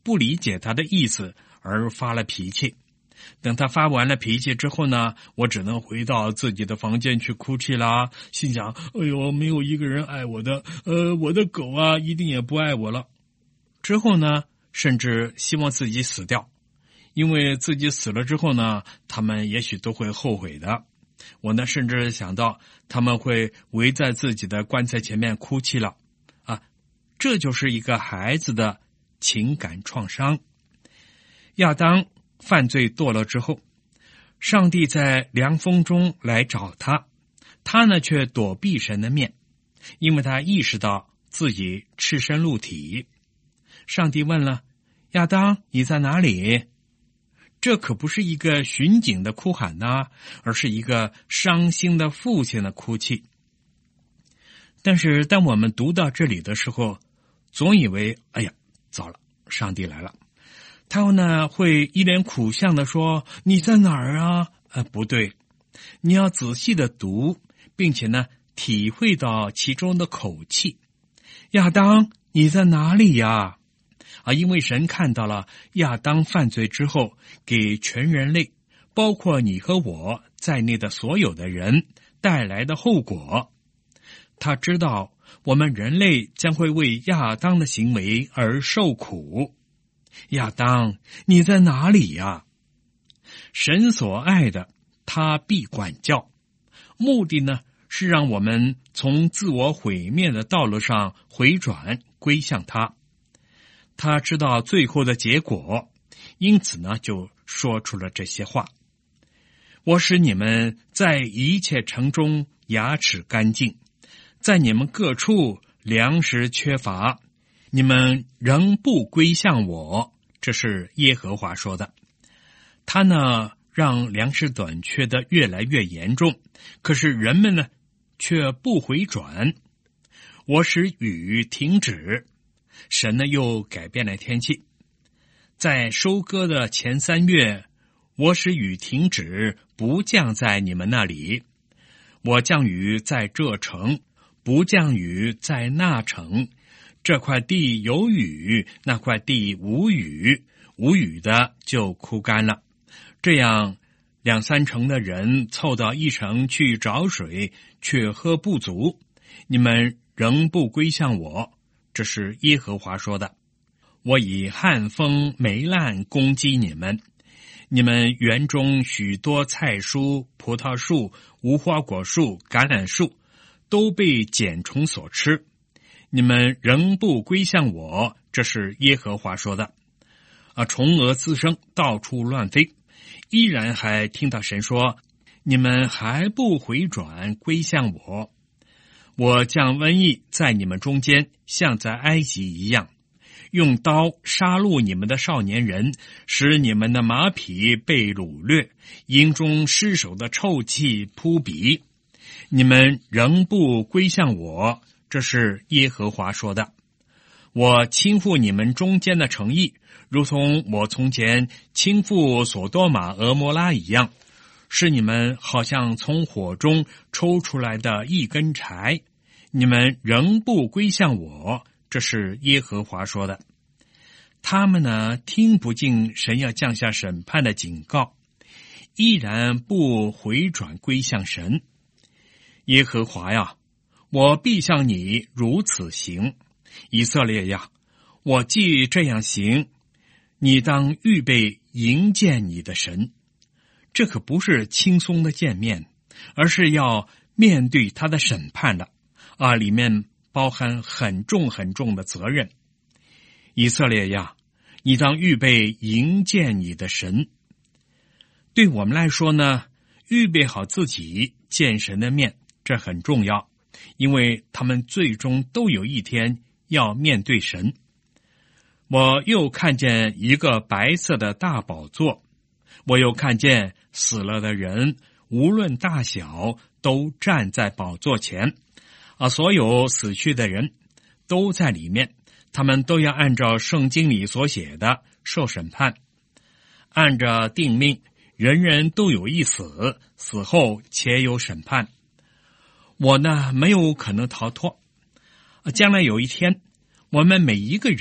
不理解他的意思而发了脾气。等他发完了脾气之后呢，我只能回到自己的房间去哭泣啦，心想，哎呦，没有一个人爱我的，呃，我的狗啊，一定也不爱我了。之后呢，甚至希望自己死掉，因为自己死了之后呢，他们也许都会后悔的。我呢，甚至想到他们会围在自己的棺材前面哭泣了。啊，这就是一个孩子的情感创伤。亚当犯罪堕落之后，上帝在凉风中来找他，他呢却躲避神的面，因为他意识到自己赤身露体。上帝问了，亚当，你在哪里？这可不是一个巡警的哭喊呐、啊，而是一个伤心的父亲的哭泣。但是当我们读到这里的时候，总以为，哎呀，糟了，上帝来了。他呢会一脸苦相的说，你在哪儿啊？呃，不对，你要仔细的读，并且呢体会到其中的口气。亚当，你在哪里呀？啊，因为神看到了亚当犯罪之后给全人类，包括你和我在内的所有的人带来的后果。他知道我们人类将会为亚当的行为而受苦。亚当，你在哪里呀？神所爱的，他必管教。目的呢，是让我们从自我毁灭的道路上回转，归向他。他知道最后的结果，因此呢，就说出了这些话。我使你们在一切城中牙齿干净，在你们各处粮食缺乏，你们仍不归向我，这是耶和华说的。他呢，让粮食短缺的越来越严重，可是人们呢，却不回转。我使雨停止，神呢又改变了天气。在收割的前三月，我使雨停止，不降在你们那里。我降雨在这城，不降雨在那城。这块地有雨，那块地无雨，无雨的就枯干了。这样两三成的人凑到一城去找水，却喝不足。你们仍不归向我，这是耶和华说的。我以旱风霉烂攻击你们，你们园中许多菜蔬、葡萄树、无花果树、橄榄树都被茧虫所吃。你们仍不归向我，这是耶和华说的。啊，虫蛾滋生，到处乱飞，依然还听到神说，你们还不回转归向我。我将瘟疫在你们中间，像在埃及一样，用刀杀戮你们的少年人，使你们的马匹被掳掠，营中尸首的臭气扑鼻。你们仍不归向我，这是耶和华说的。我倾覆你们中间的城邑，如同我从前倾覆所多玛俄摩拉一样，使你们好像从火中抽出来的一根柴。你们仍不归向我，这是耶和华说的。他们呢，听不进神要降下审判的警告，依然不回转归向神。耶和华呀，我必向你如此行。以色列呀，我既这样行，你当预备迎见你的神。这可不是轻松的见面，而是要面对他的审判的啊，里面包含很重很重的责任。以色列呀，你当预备迎见你的神。对我们来说呢，预备好自己见神的面，这很重要，因为他们最终都有一天要面对神。我又看见一个白色的大宝座，我又看见死了的人，无论大小，都站在宝座前。啊，所有死去的人都在里面，他们都要按照圣经里所写的受审判。按着定命，人人都有一死，死后且有审判。我呢，没有可能逃脱。将来有一天，我们每一个人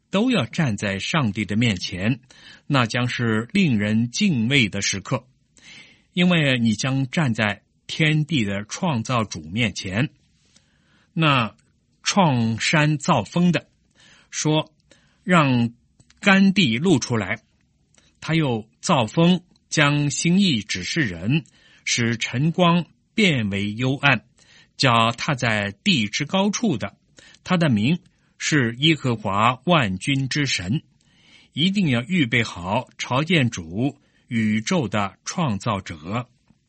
都要站在上帝的面前，那将是令人敬畏的时刻，因为你将站在天地的创造主面前。那创山造风的说，让干地露出来，他又造风，将心意指示人，使晨光变为幽暗，叫他在地之高处的，他的名是耶和华万军之神。一定要预备好朝见主，宇宙的创造者。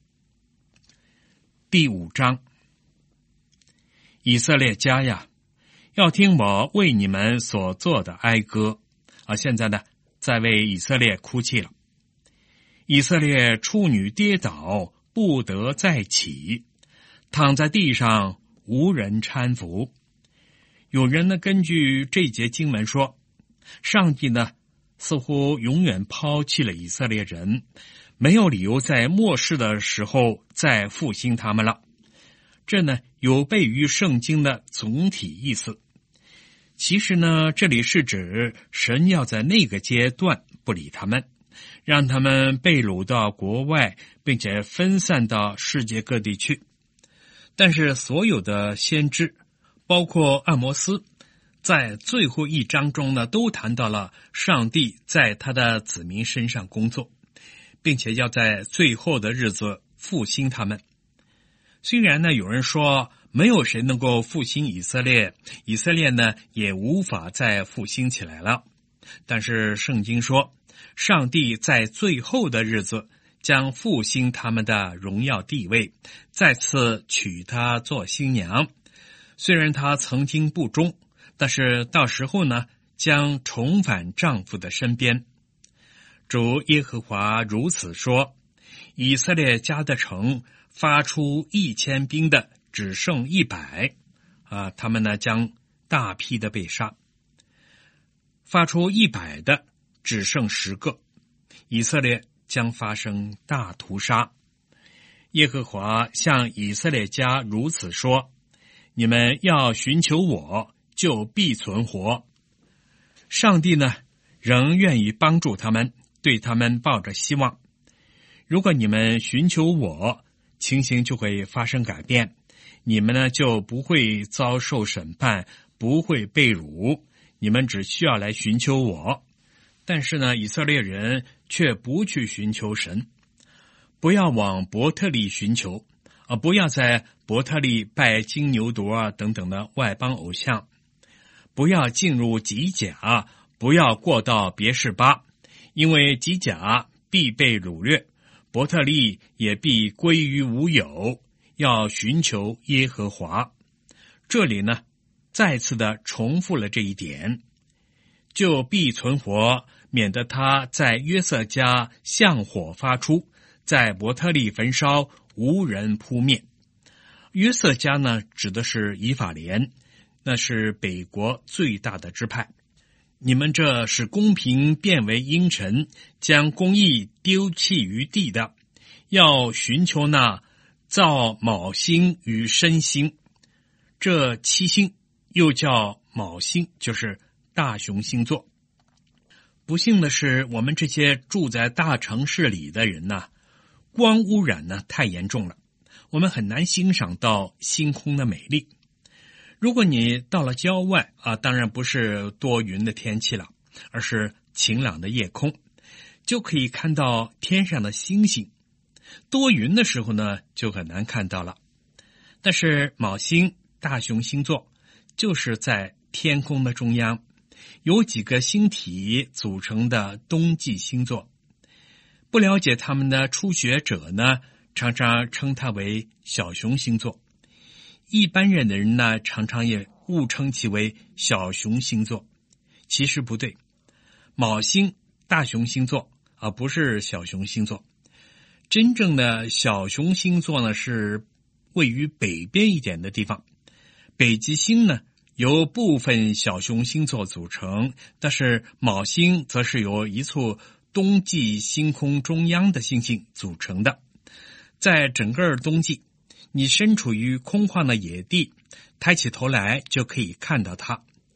第五章，以色列家呀，要听我为你们所做的哀歌。啊，现在呢，在为以色列哭泣了。以色列处女跌倒，不得再起，躺在地上，无人搀扶。有人呢，根据这节经文说，上帝呢，似乎永远抛弃了以色列人，没有理由在末世的时候再复兴他们了。这呢，有悖于圣经的总体意思。其实呢，这里是指神要在那个阶段不理他们，让他们被掳到国外，并且分散到世界各地去。但是所有的先知，包括阿摩斯，在最后一章中呢，都谈到了上帝在他的子民身上工作，并且要在最后的日子复兴他们。虽然呢，有人说没有谁能够复兴以色列，以色列呢也无法再复兴起来了，但是圣经说，上帝在最后的日子将复兴他们的荣耀地位，再次娶她做新娘。虽然她曾经不忠，但是到时候呢，将重返丈夫的身边。主耶和华如此说，以色列家的城发出一千兵的只剩一百，啊，他们呢将大批的被杀。发出一百的只剩十个，以色列将发生大屠杀。耶和华向以色列家如此说，你们要寻求我，就必存活。上帝呢，仍愿意帮助他们，对他们抱着希望。如果你们寻求我，情形就会发生改变，你们呢就不会遭受审判，不会被掳，你们只需要来寻求我。但是呢，以色列人却不去寻求神。不要往伯特利寻求，啊，不要在伯特利拜金牛犊啊等等的外邦偶像，不要进入吉甲，不要过到别是巴，因为吉甲必被掳掠，伯特利也必归于无有，要寻求耶和华。这里呢，再次的重复了这一点，就必存活，免得他在约瑟家向火发出，在伯特利焚烧，无人扑灭。约瑟家呢，指的是以法莲，那是北国最大的支派。你们这使公平变为阴沉，将公义丢弃于地的，要寻求那造卯星与申星。这七星又叫卯星，就是大熊星座。不幸的是，我们这些住在大城市里的人呢，光污染呢太严重了，我们很难欣赏到星空的美丽。如果你到了郊外啊，当然不是多云的天气了，而是晴朗的夜空，就可以看到天上的星星。多云的时候呢，就很难看到了。但是卯星、大熊星座就是在天空的中央，有几个星体组成的冬季星座。不了解他们的初学者呢，常常称它为小熊星座。一般人的人呢，常常也误称其为小熊星座，其实不对。卯星、大熊星座而不是小熊星座。真正的小熊星座呢，是位于北边一点的地方。北极星呢，由部分小熊星座组成，但是卯星则是由一簇冬季星空中央的星星组成的。在整个冬季，你身处于空旷的野地，抬起头来就可以看到它。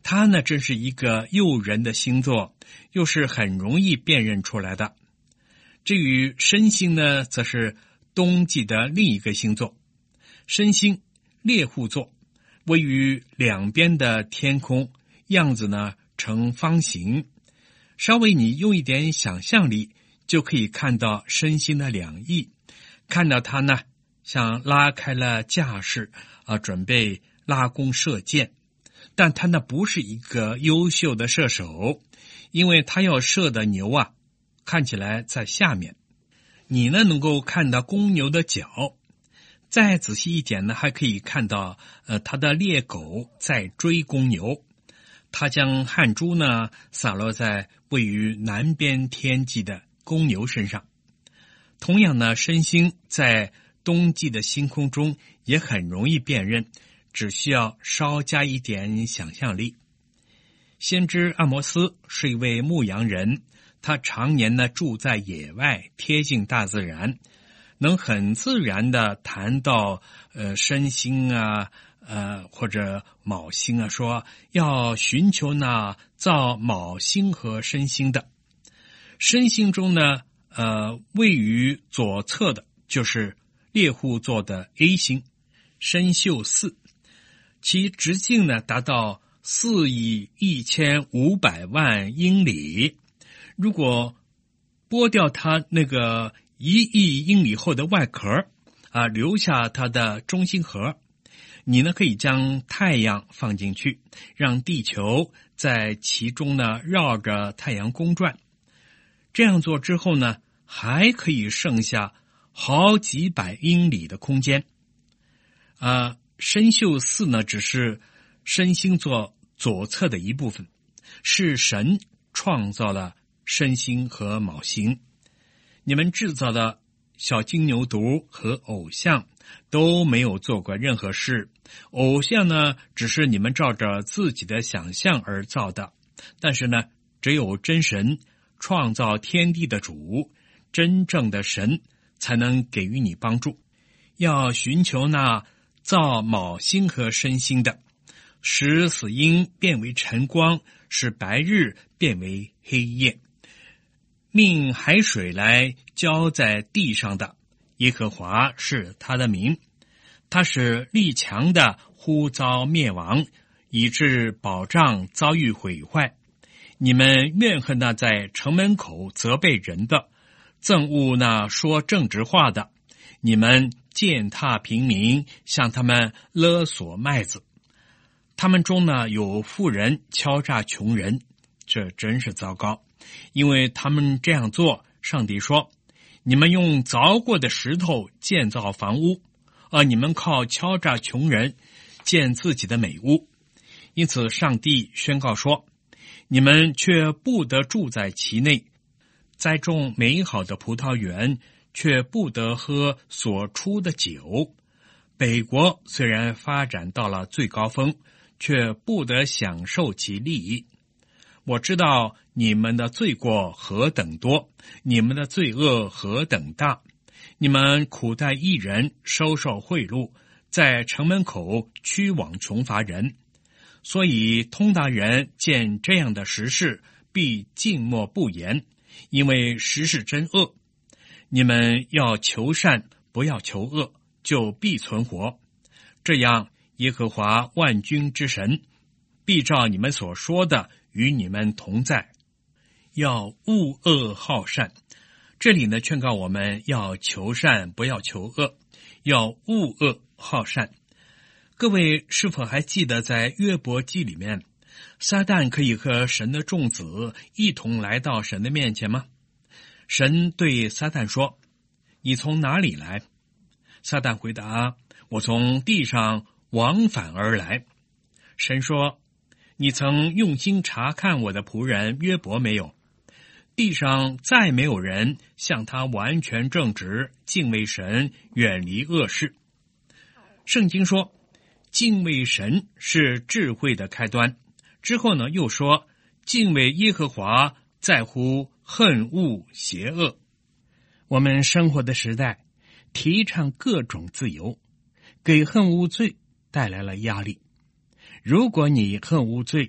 它呢，真是一个诱人的星座，又是很容易辨认出来的。至于申星呢，则是冬季的另一个星座。申星猎户座，位于两边的天空，样子呢呈方形。稍微你用一点想象力，就可以看到申星的两翼，看到它呢像拉开了架势啊，准备拉弓射箭。但他那不是一个优秀的射手，因为他要射的牛啊，看起来在下面。你呢能够看到公牛的脚，再仔细一点呢，还可以看到呃他的猎狗在追公牛。他将汗珠呢洒落在位于南边天际的公牛身上。同样呢，申星在冬季的星空中也很容易辨认，只需要稍加一点想象力。先知阿摩斯是一位牧羊人，他常年呢住在野外，贴近大自然，能很自然的谈到呃申星啊，呃或者卯星啊，说要寻求那造卯星和申星的。申星中呢，呃位于左侧的就是猎户座的 A 星申宿四。其直径呢达到四亿一千五百万英里。如果剥掉它那个一亿英里厚的外壳啊，留下它的中心核，你呢可以将太阳放进去，让地球在其中呢绕着太阳公转。这样做之后呢，还可以剩下好几百英里的空间。啊。申宿四呢，只是申星座左侧的一部分，是神创造了申星和卯星。你们制造的小金牛犊和偶像都没有做过任何事，偶像呢，只是你们照着自己的想象而造的。但是呢，只有真神创造天地的主，真正的神才能给予你帮助。要寻求那造卯星和申星的，使死鹰变为晨光，使白日变为黑夜，命海水来浇在地上的，耶和华是他的名。他使力强的忽遭灭亡，以致保障遭遇毁坏。你们怨恨那在城门口责备人的，憎恶那说正直话的，你们践踏平民，向他们勒索麦子。他们中呢有富人敲诈穷人，这真是糟糕。因为他们这样做，上帝说，你们用凿过的石头建造房屋，而你们靠敲诈穷人建自己的美屋。因此上帝宣告说，你们却不得住在其内，栽种美好的葡萄园，却不得喝所出的酒。北国虽然发展到了最高峰，却不得享受其利益。我知道你们的罪过何等多，你们的罪恶何等大。你们苦待义人，收受贿赂，在城门口驱往穷乏人。所以通达人见这样的实事，必静默不言，因为实是真恶。你们要求善，不要求恶，就必存活。这样耶和华万军之神必照你们所说的与你们同在。要恶恶好善，这里呢劝告我们要求善，不要求恶，要恶恶好善。各位是否还记得在约伯记里面，撒旦可以和神的众子一同来到神的面前吗？神对撒旦说，你从哪里来？撒旦回答，我从地上往返而来。神说，你曾用心查看我的仆人约伯没有？地上再没有人像他完全正直，敬畏神，远离恶事。圣经说，敬畏神是智慧的开端。之后呢，又说，敬畏耶和华在乎恨恶邪恶。我们生活的时代提倡各种自由，给恨恶罪带来了压力。如果你恨恶罪，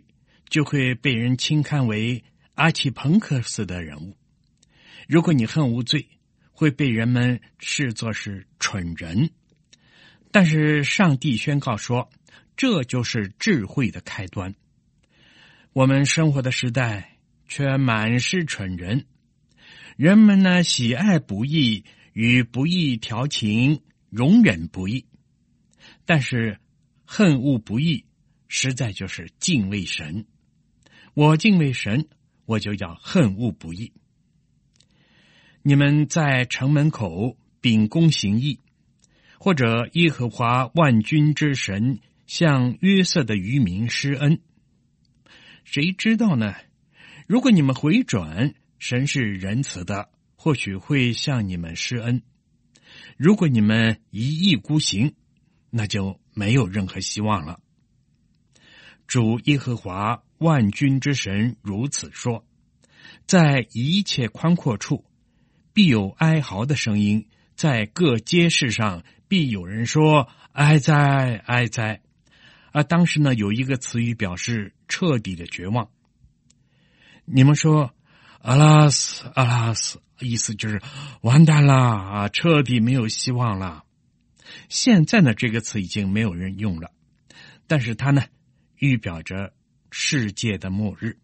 就会被人轻看为阿契朋克斯的人物。如果你恨无罪，会被人们视作是蠢人。但是上帝宣告说，这就是智慧的开端。我们生活的时代却满是蠢人，人们呢喜爱不义，与不义调情，容忍不义。但是恨恶不义，实在就是敬畏神。我敬畏神，我就要恨恶不义。你们在城门口秉公行义，或者耶和华万军之神向约瑟的渔民施恩，谁知道呢？如果你们回转，神是仁慈的，或许会向你们施恩；如果你们一意孤行，那就没有任何希望了。主耶和华万军之神如此说：在一切宽阔处，必有哀嚎的声音，在各街市上必有人说哀哉哀哉。而当时呢，有一个词语表示彻底的绝望。你们说阿拉斯阿拉斯，意思就是完蛋了啊，彻底没有希望了。现在呢，这个词已经没有人用了，但是它呢预表着世界的末日。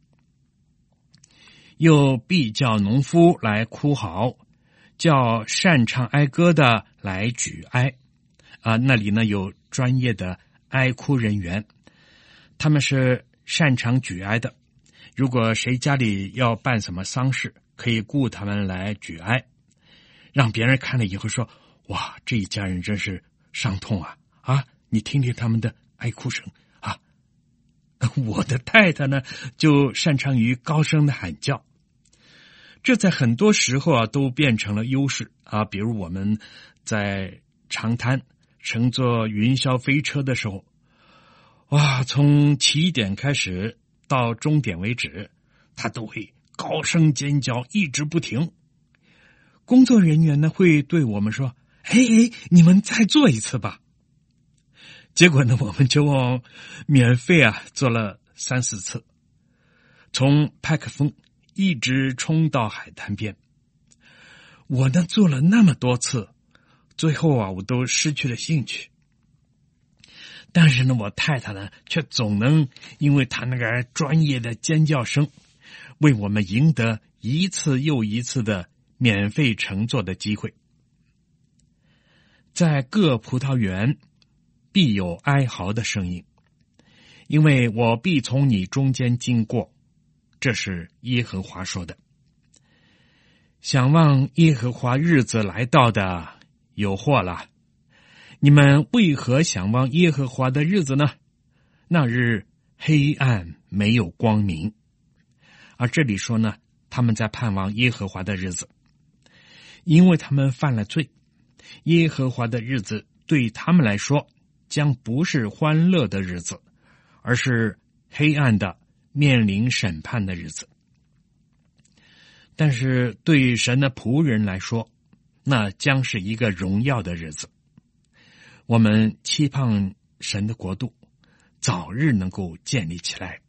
又必叫农夫来哭嚎，叫擅长哀歌的来举哀。啊，那里呢有专业的哀哭人员，他们是擅长举哀的。如果谁家里要办什么丧事，可以雇他们来举哀，让别人看了以后说：哇，这一家人真是伤痛啊！啊，你听听他们的哀哭声啊。我的太太呢，就擅长于高声的喊叫。这在很多时候啊，都变成了优势啊。比如我们在长滩乘坐云霄飞车的时候，哇，从起点开始到终点为止，他都会高声尖叫，一直不停。工作人员呢会对我们说：嘿嘿，你们再做一次吧。结果呢，我们就免费啊做了三四次，从派克峰一直冲到海滩边。我呢做了那么多次，最后啊我都失去了兴趣。但是呢，我太太呢却总能因为她那个专业的尖叫声，为我们赢得一次又一次的免费乘坐的机会。在各葡萄园必有哀嚎的声音，因为我必从你中间经过，这是耶和华说的。想望耶和华日子来到的有祸了。你们为何想望耶和华的日子呢？那日黑暗没有光明。而这里说呢，他们在盼望耶和华的日子，因为他们犯了罪。耶和华的日子对他们来说将不是欢乐的日子，而是黑暗的面临审判的日子。但是对神的仆人来说，那将是一个荣耀的日子。我们期盼神的国度早日能够建立起来。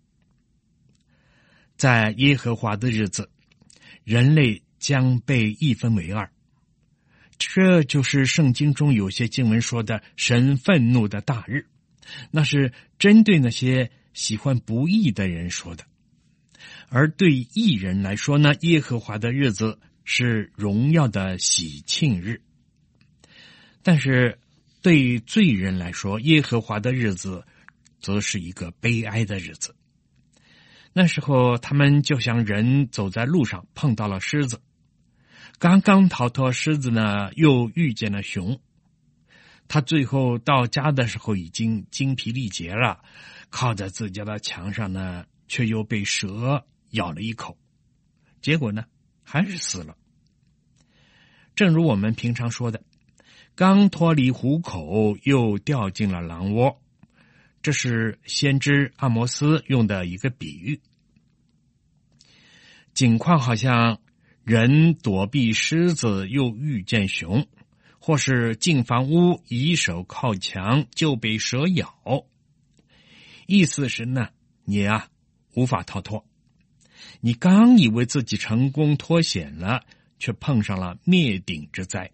在耶和华的日子，人类将被一分为二。这就是圣经中有些经文说的神愤怒的大日，那是针对那些喜欢不义的人说的。而对义人来说呢，耶和华的日子是荣耀的喜庆日。但是对罪人来说，耶和华的日子则是一个悲哀的日子。那时候他们就像人走在路上碰到了狮子，刚刚逃脱狮子呢，又遇见了熊。他最后到家的时候已经精疲力竭了，靠在自家的墙上呢，却又被蛇咬了一口，结果呢还是死了。正如我们平常说的，刚脱离虎口又掉进了狼窝，这是先知阿摩斯用的一个比喻。景况好像人躲避狮子又遇见熊，或是进房屋以手靠墙就被蛇咬。意思是呢，你啊无法逃脱。你刚以为自己成功脱险了，却碰上了灭顶之灾。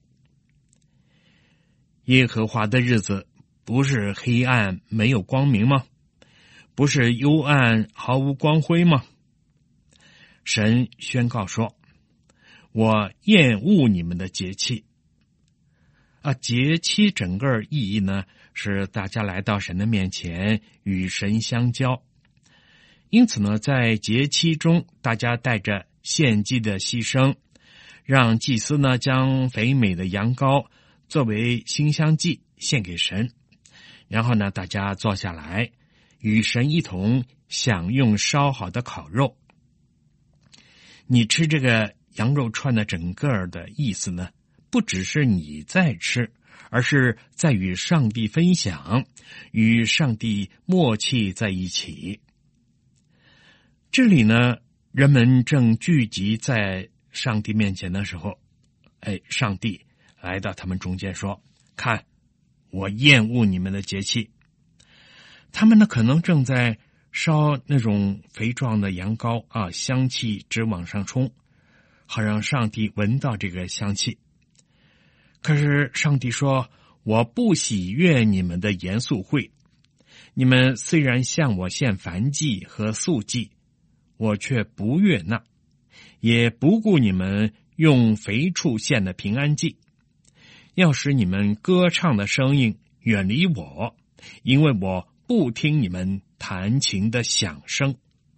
耶和华的日子不是黑暗没有光明吗？不是幽暗毫无光辉吗？神宣告说，我厌恶你们的节期。啊，节期整个意义呢，是大家来到神的面前与神相交。因此呢，在节期中，大家带着献祭的牺牲，让祭司呢将肥美的羊羔作为馨香祭献给神，然后呢，大家坐下来与神一同享用烧好的烤肉。你吃这个羊肉串的整个的意思呢，不只是你在吃，而是在与上帝分享，与上帝默契在一起。这里呢，人们正聚集在上帝面前的时候，哎，上帝来到他们中间说，看，我厌恶你们的节期。他们呢，可能正在烧那种肥壮的羊羔啊，香气直往上冲，好让上帝闻到这个香气。可是上帝说，我不喜悦你们的严肃会，你们虽然向我献燔祭和素祭，我却不悦纳，也不顾你们用肥畜献的平安祭，要使你们歌唱的声音远离我，因为我不听你们弹琴的响声。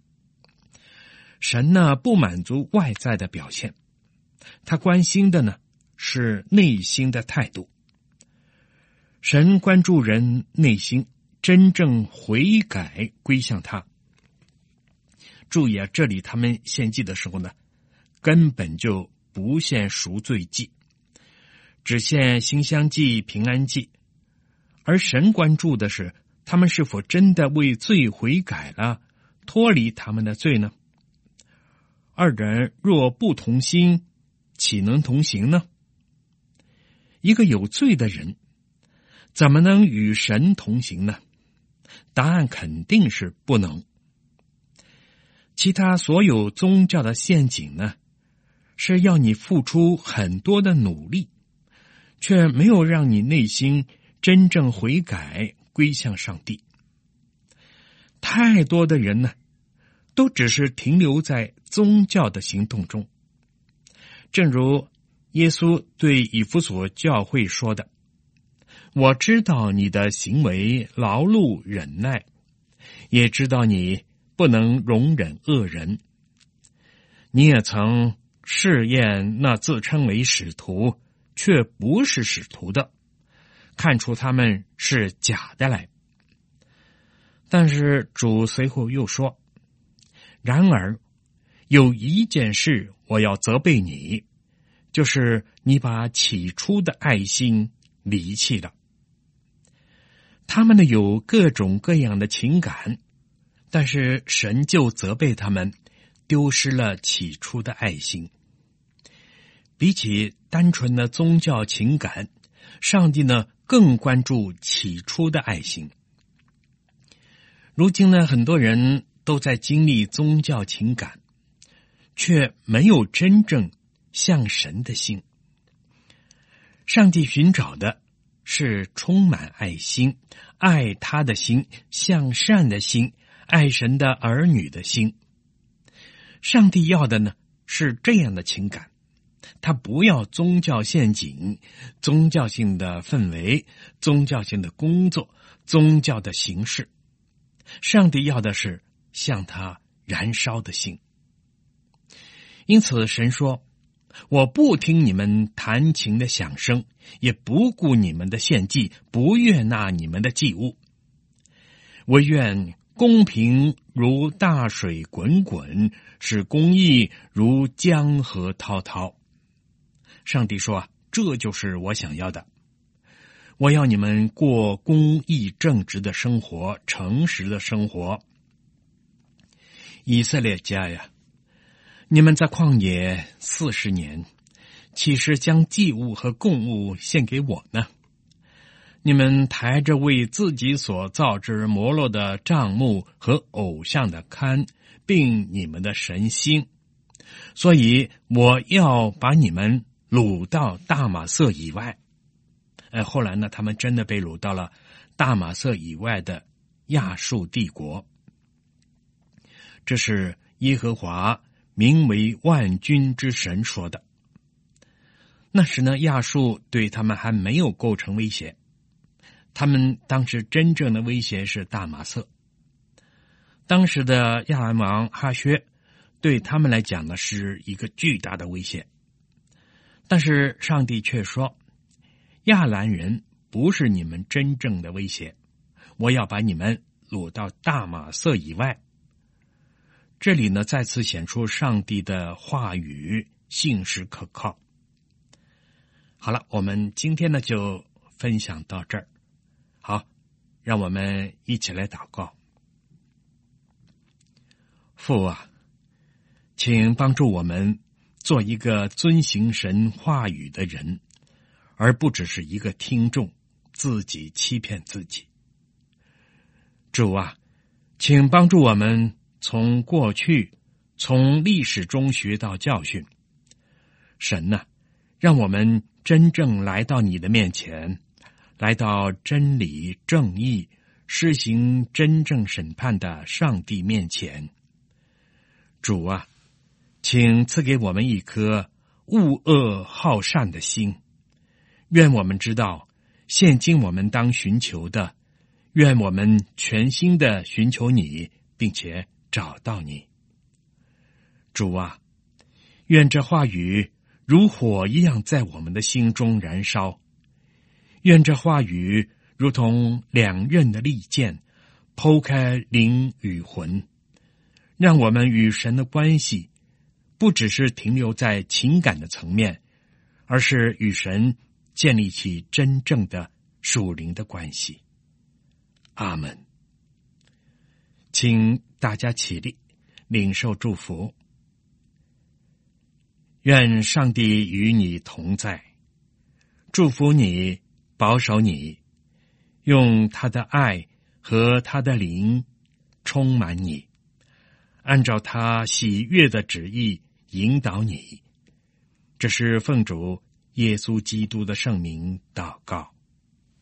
神呢，不满足外在的表现，他关心的呢是内心的态度。神关注人内心真正悔改归向他。注意啊，这里他们献祭的时候呢，根本就不献赎罪祭，只献馨香祭、平安祭。而神关注的是，他们是否真的为罪悔改了，脱离他们的罪呢？二人若不同心，岂能同行呢？一个有罪的人，怎么能与神同行呢？答案肯定是不能。其他所有宗教的陷阱呢，是要你付出很多的努力，却没有让你内心真正悔改归向上帝。太多的人呢，都只是停留在宗教的行动中。正如耶稣对以弗所教会说的，我知道你的行为劳碌忍耐，也知道你不能容忍恶人。你也曾试验那自称为使徒却不是使徒的，看出他们是假的来。但是主随后又说，然而有一件事我要责备你，就是你把起初的爱心离弃了。他们呢，有各种各样的情感，但是神就责备他们丢失了起初的爱心。比起单纯的宗教情感，上帝呢更关注起初的爱心。如今呢，很多人都在经历宗教情感，却没有真正向神的心。上帝寻找的是充满爱心、爱他的心、向善的心、爱神的儿女的心。上帝要的呢是这样的情感，他不要宗教陷阱、宗教性的氛围、宗教性的工作、宗教的形式。上帝要的是向他燃烧的心。因此神说，我不听你们弹琴的响声，也不顾你们的献祭，不悦纳你们的祭物。我愿公平如大水滚滚，使公义如江河滔滔。上帝说，这就是我想要的。我要你们过公义正直的生活，诚实的生活。以色列家呀，你们在旷野四十年，岂是将祭物和供物献给我呢？你们抬着为自己所造之摩洛的帐幕和偶像的龛， 并你们的神心，所以我要把你们掳到大马色以外。呃，后来呢，他们真的被掳到了大马色以外的亚述帝国。这是耶和华名为万军之神说的。那时呢，亚述对他们还没有构成威胁，他们当时真正的威胁是大马色。当时的亚兰王哈薛对他们来讲呢，是一个巨大的威胁。但是上帝却说，亚兰人不是你们真正的威胁，我要把你们掳到大马色以外。这里呢，再次显出上帝的话语信实可靠。好了，我们今天呢就分享到这儿。好，让我们一起来祷告。父啊，请帮助我们做一个遵行神话语的人，而不只是一个听众，自己欺骗自己。主啊，请帮助我们从过去、从历史中学到教训。神啊，让我们真正来到你的面前，来到真理、正义、施行真正审判的上帝面前。主啊，请赐给我们一颗恶恶好善的心，愿我们知道现今我们当寻求的，愿我们全心的寻求你，并且找到你。主啊，愿这话语如火一样在我们的心中燃烧，愿这话语如同两刃的利剑，剖开灵与魂，让我们与神的关系不只是停留在情感的层面，而是与神建立起真正的属灵的关系。阿们。请大家起立，领受祝福。愿上帝与你同在，祝福你，保守你，用他的爱和他的灵充满你，按照他喜悦的旨意引导你。这是奉主耶稣基督的圣名祷告。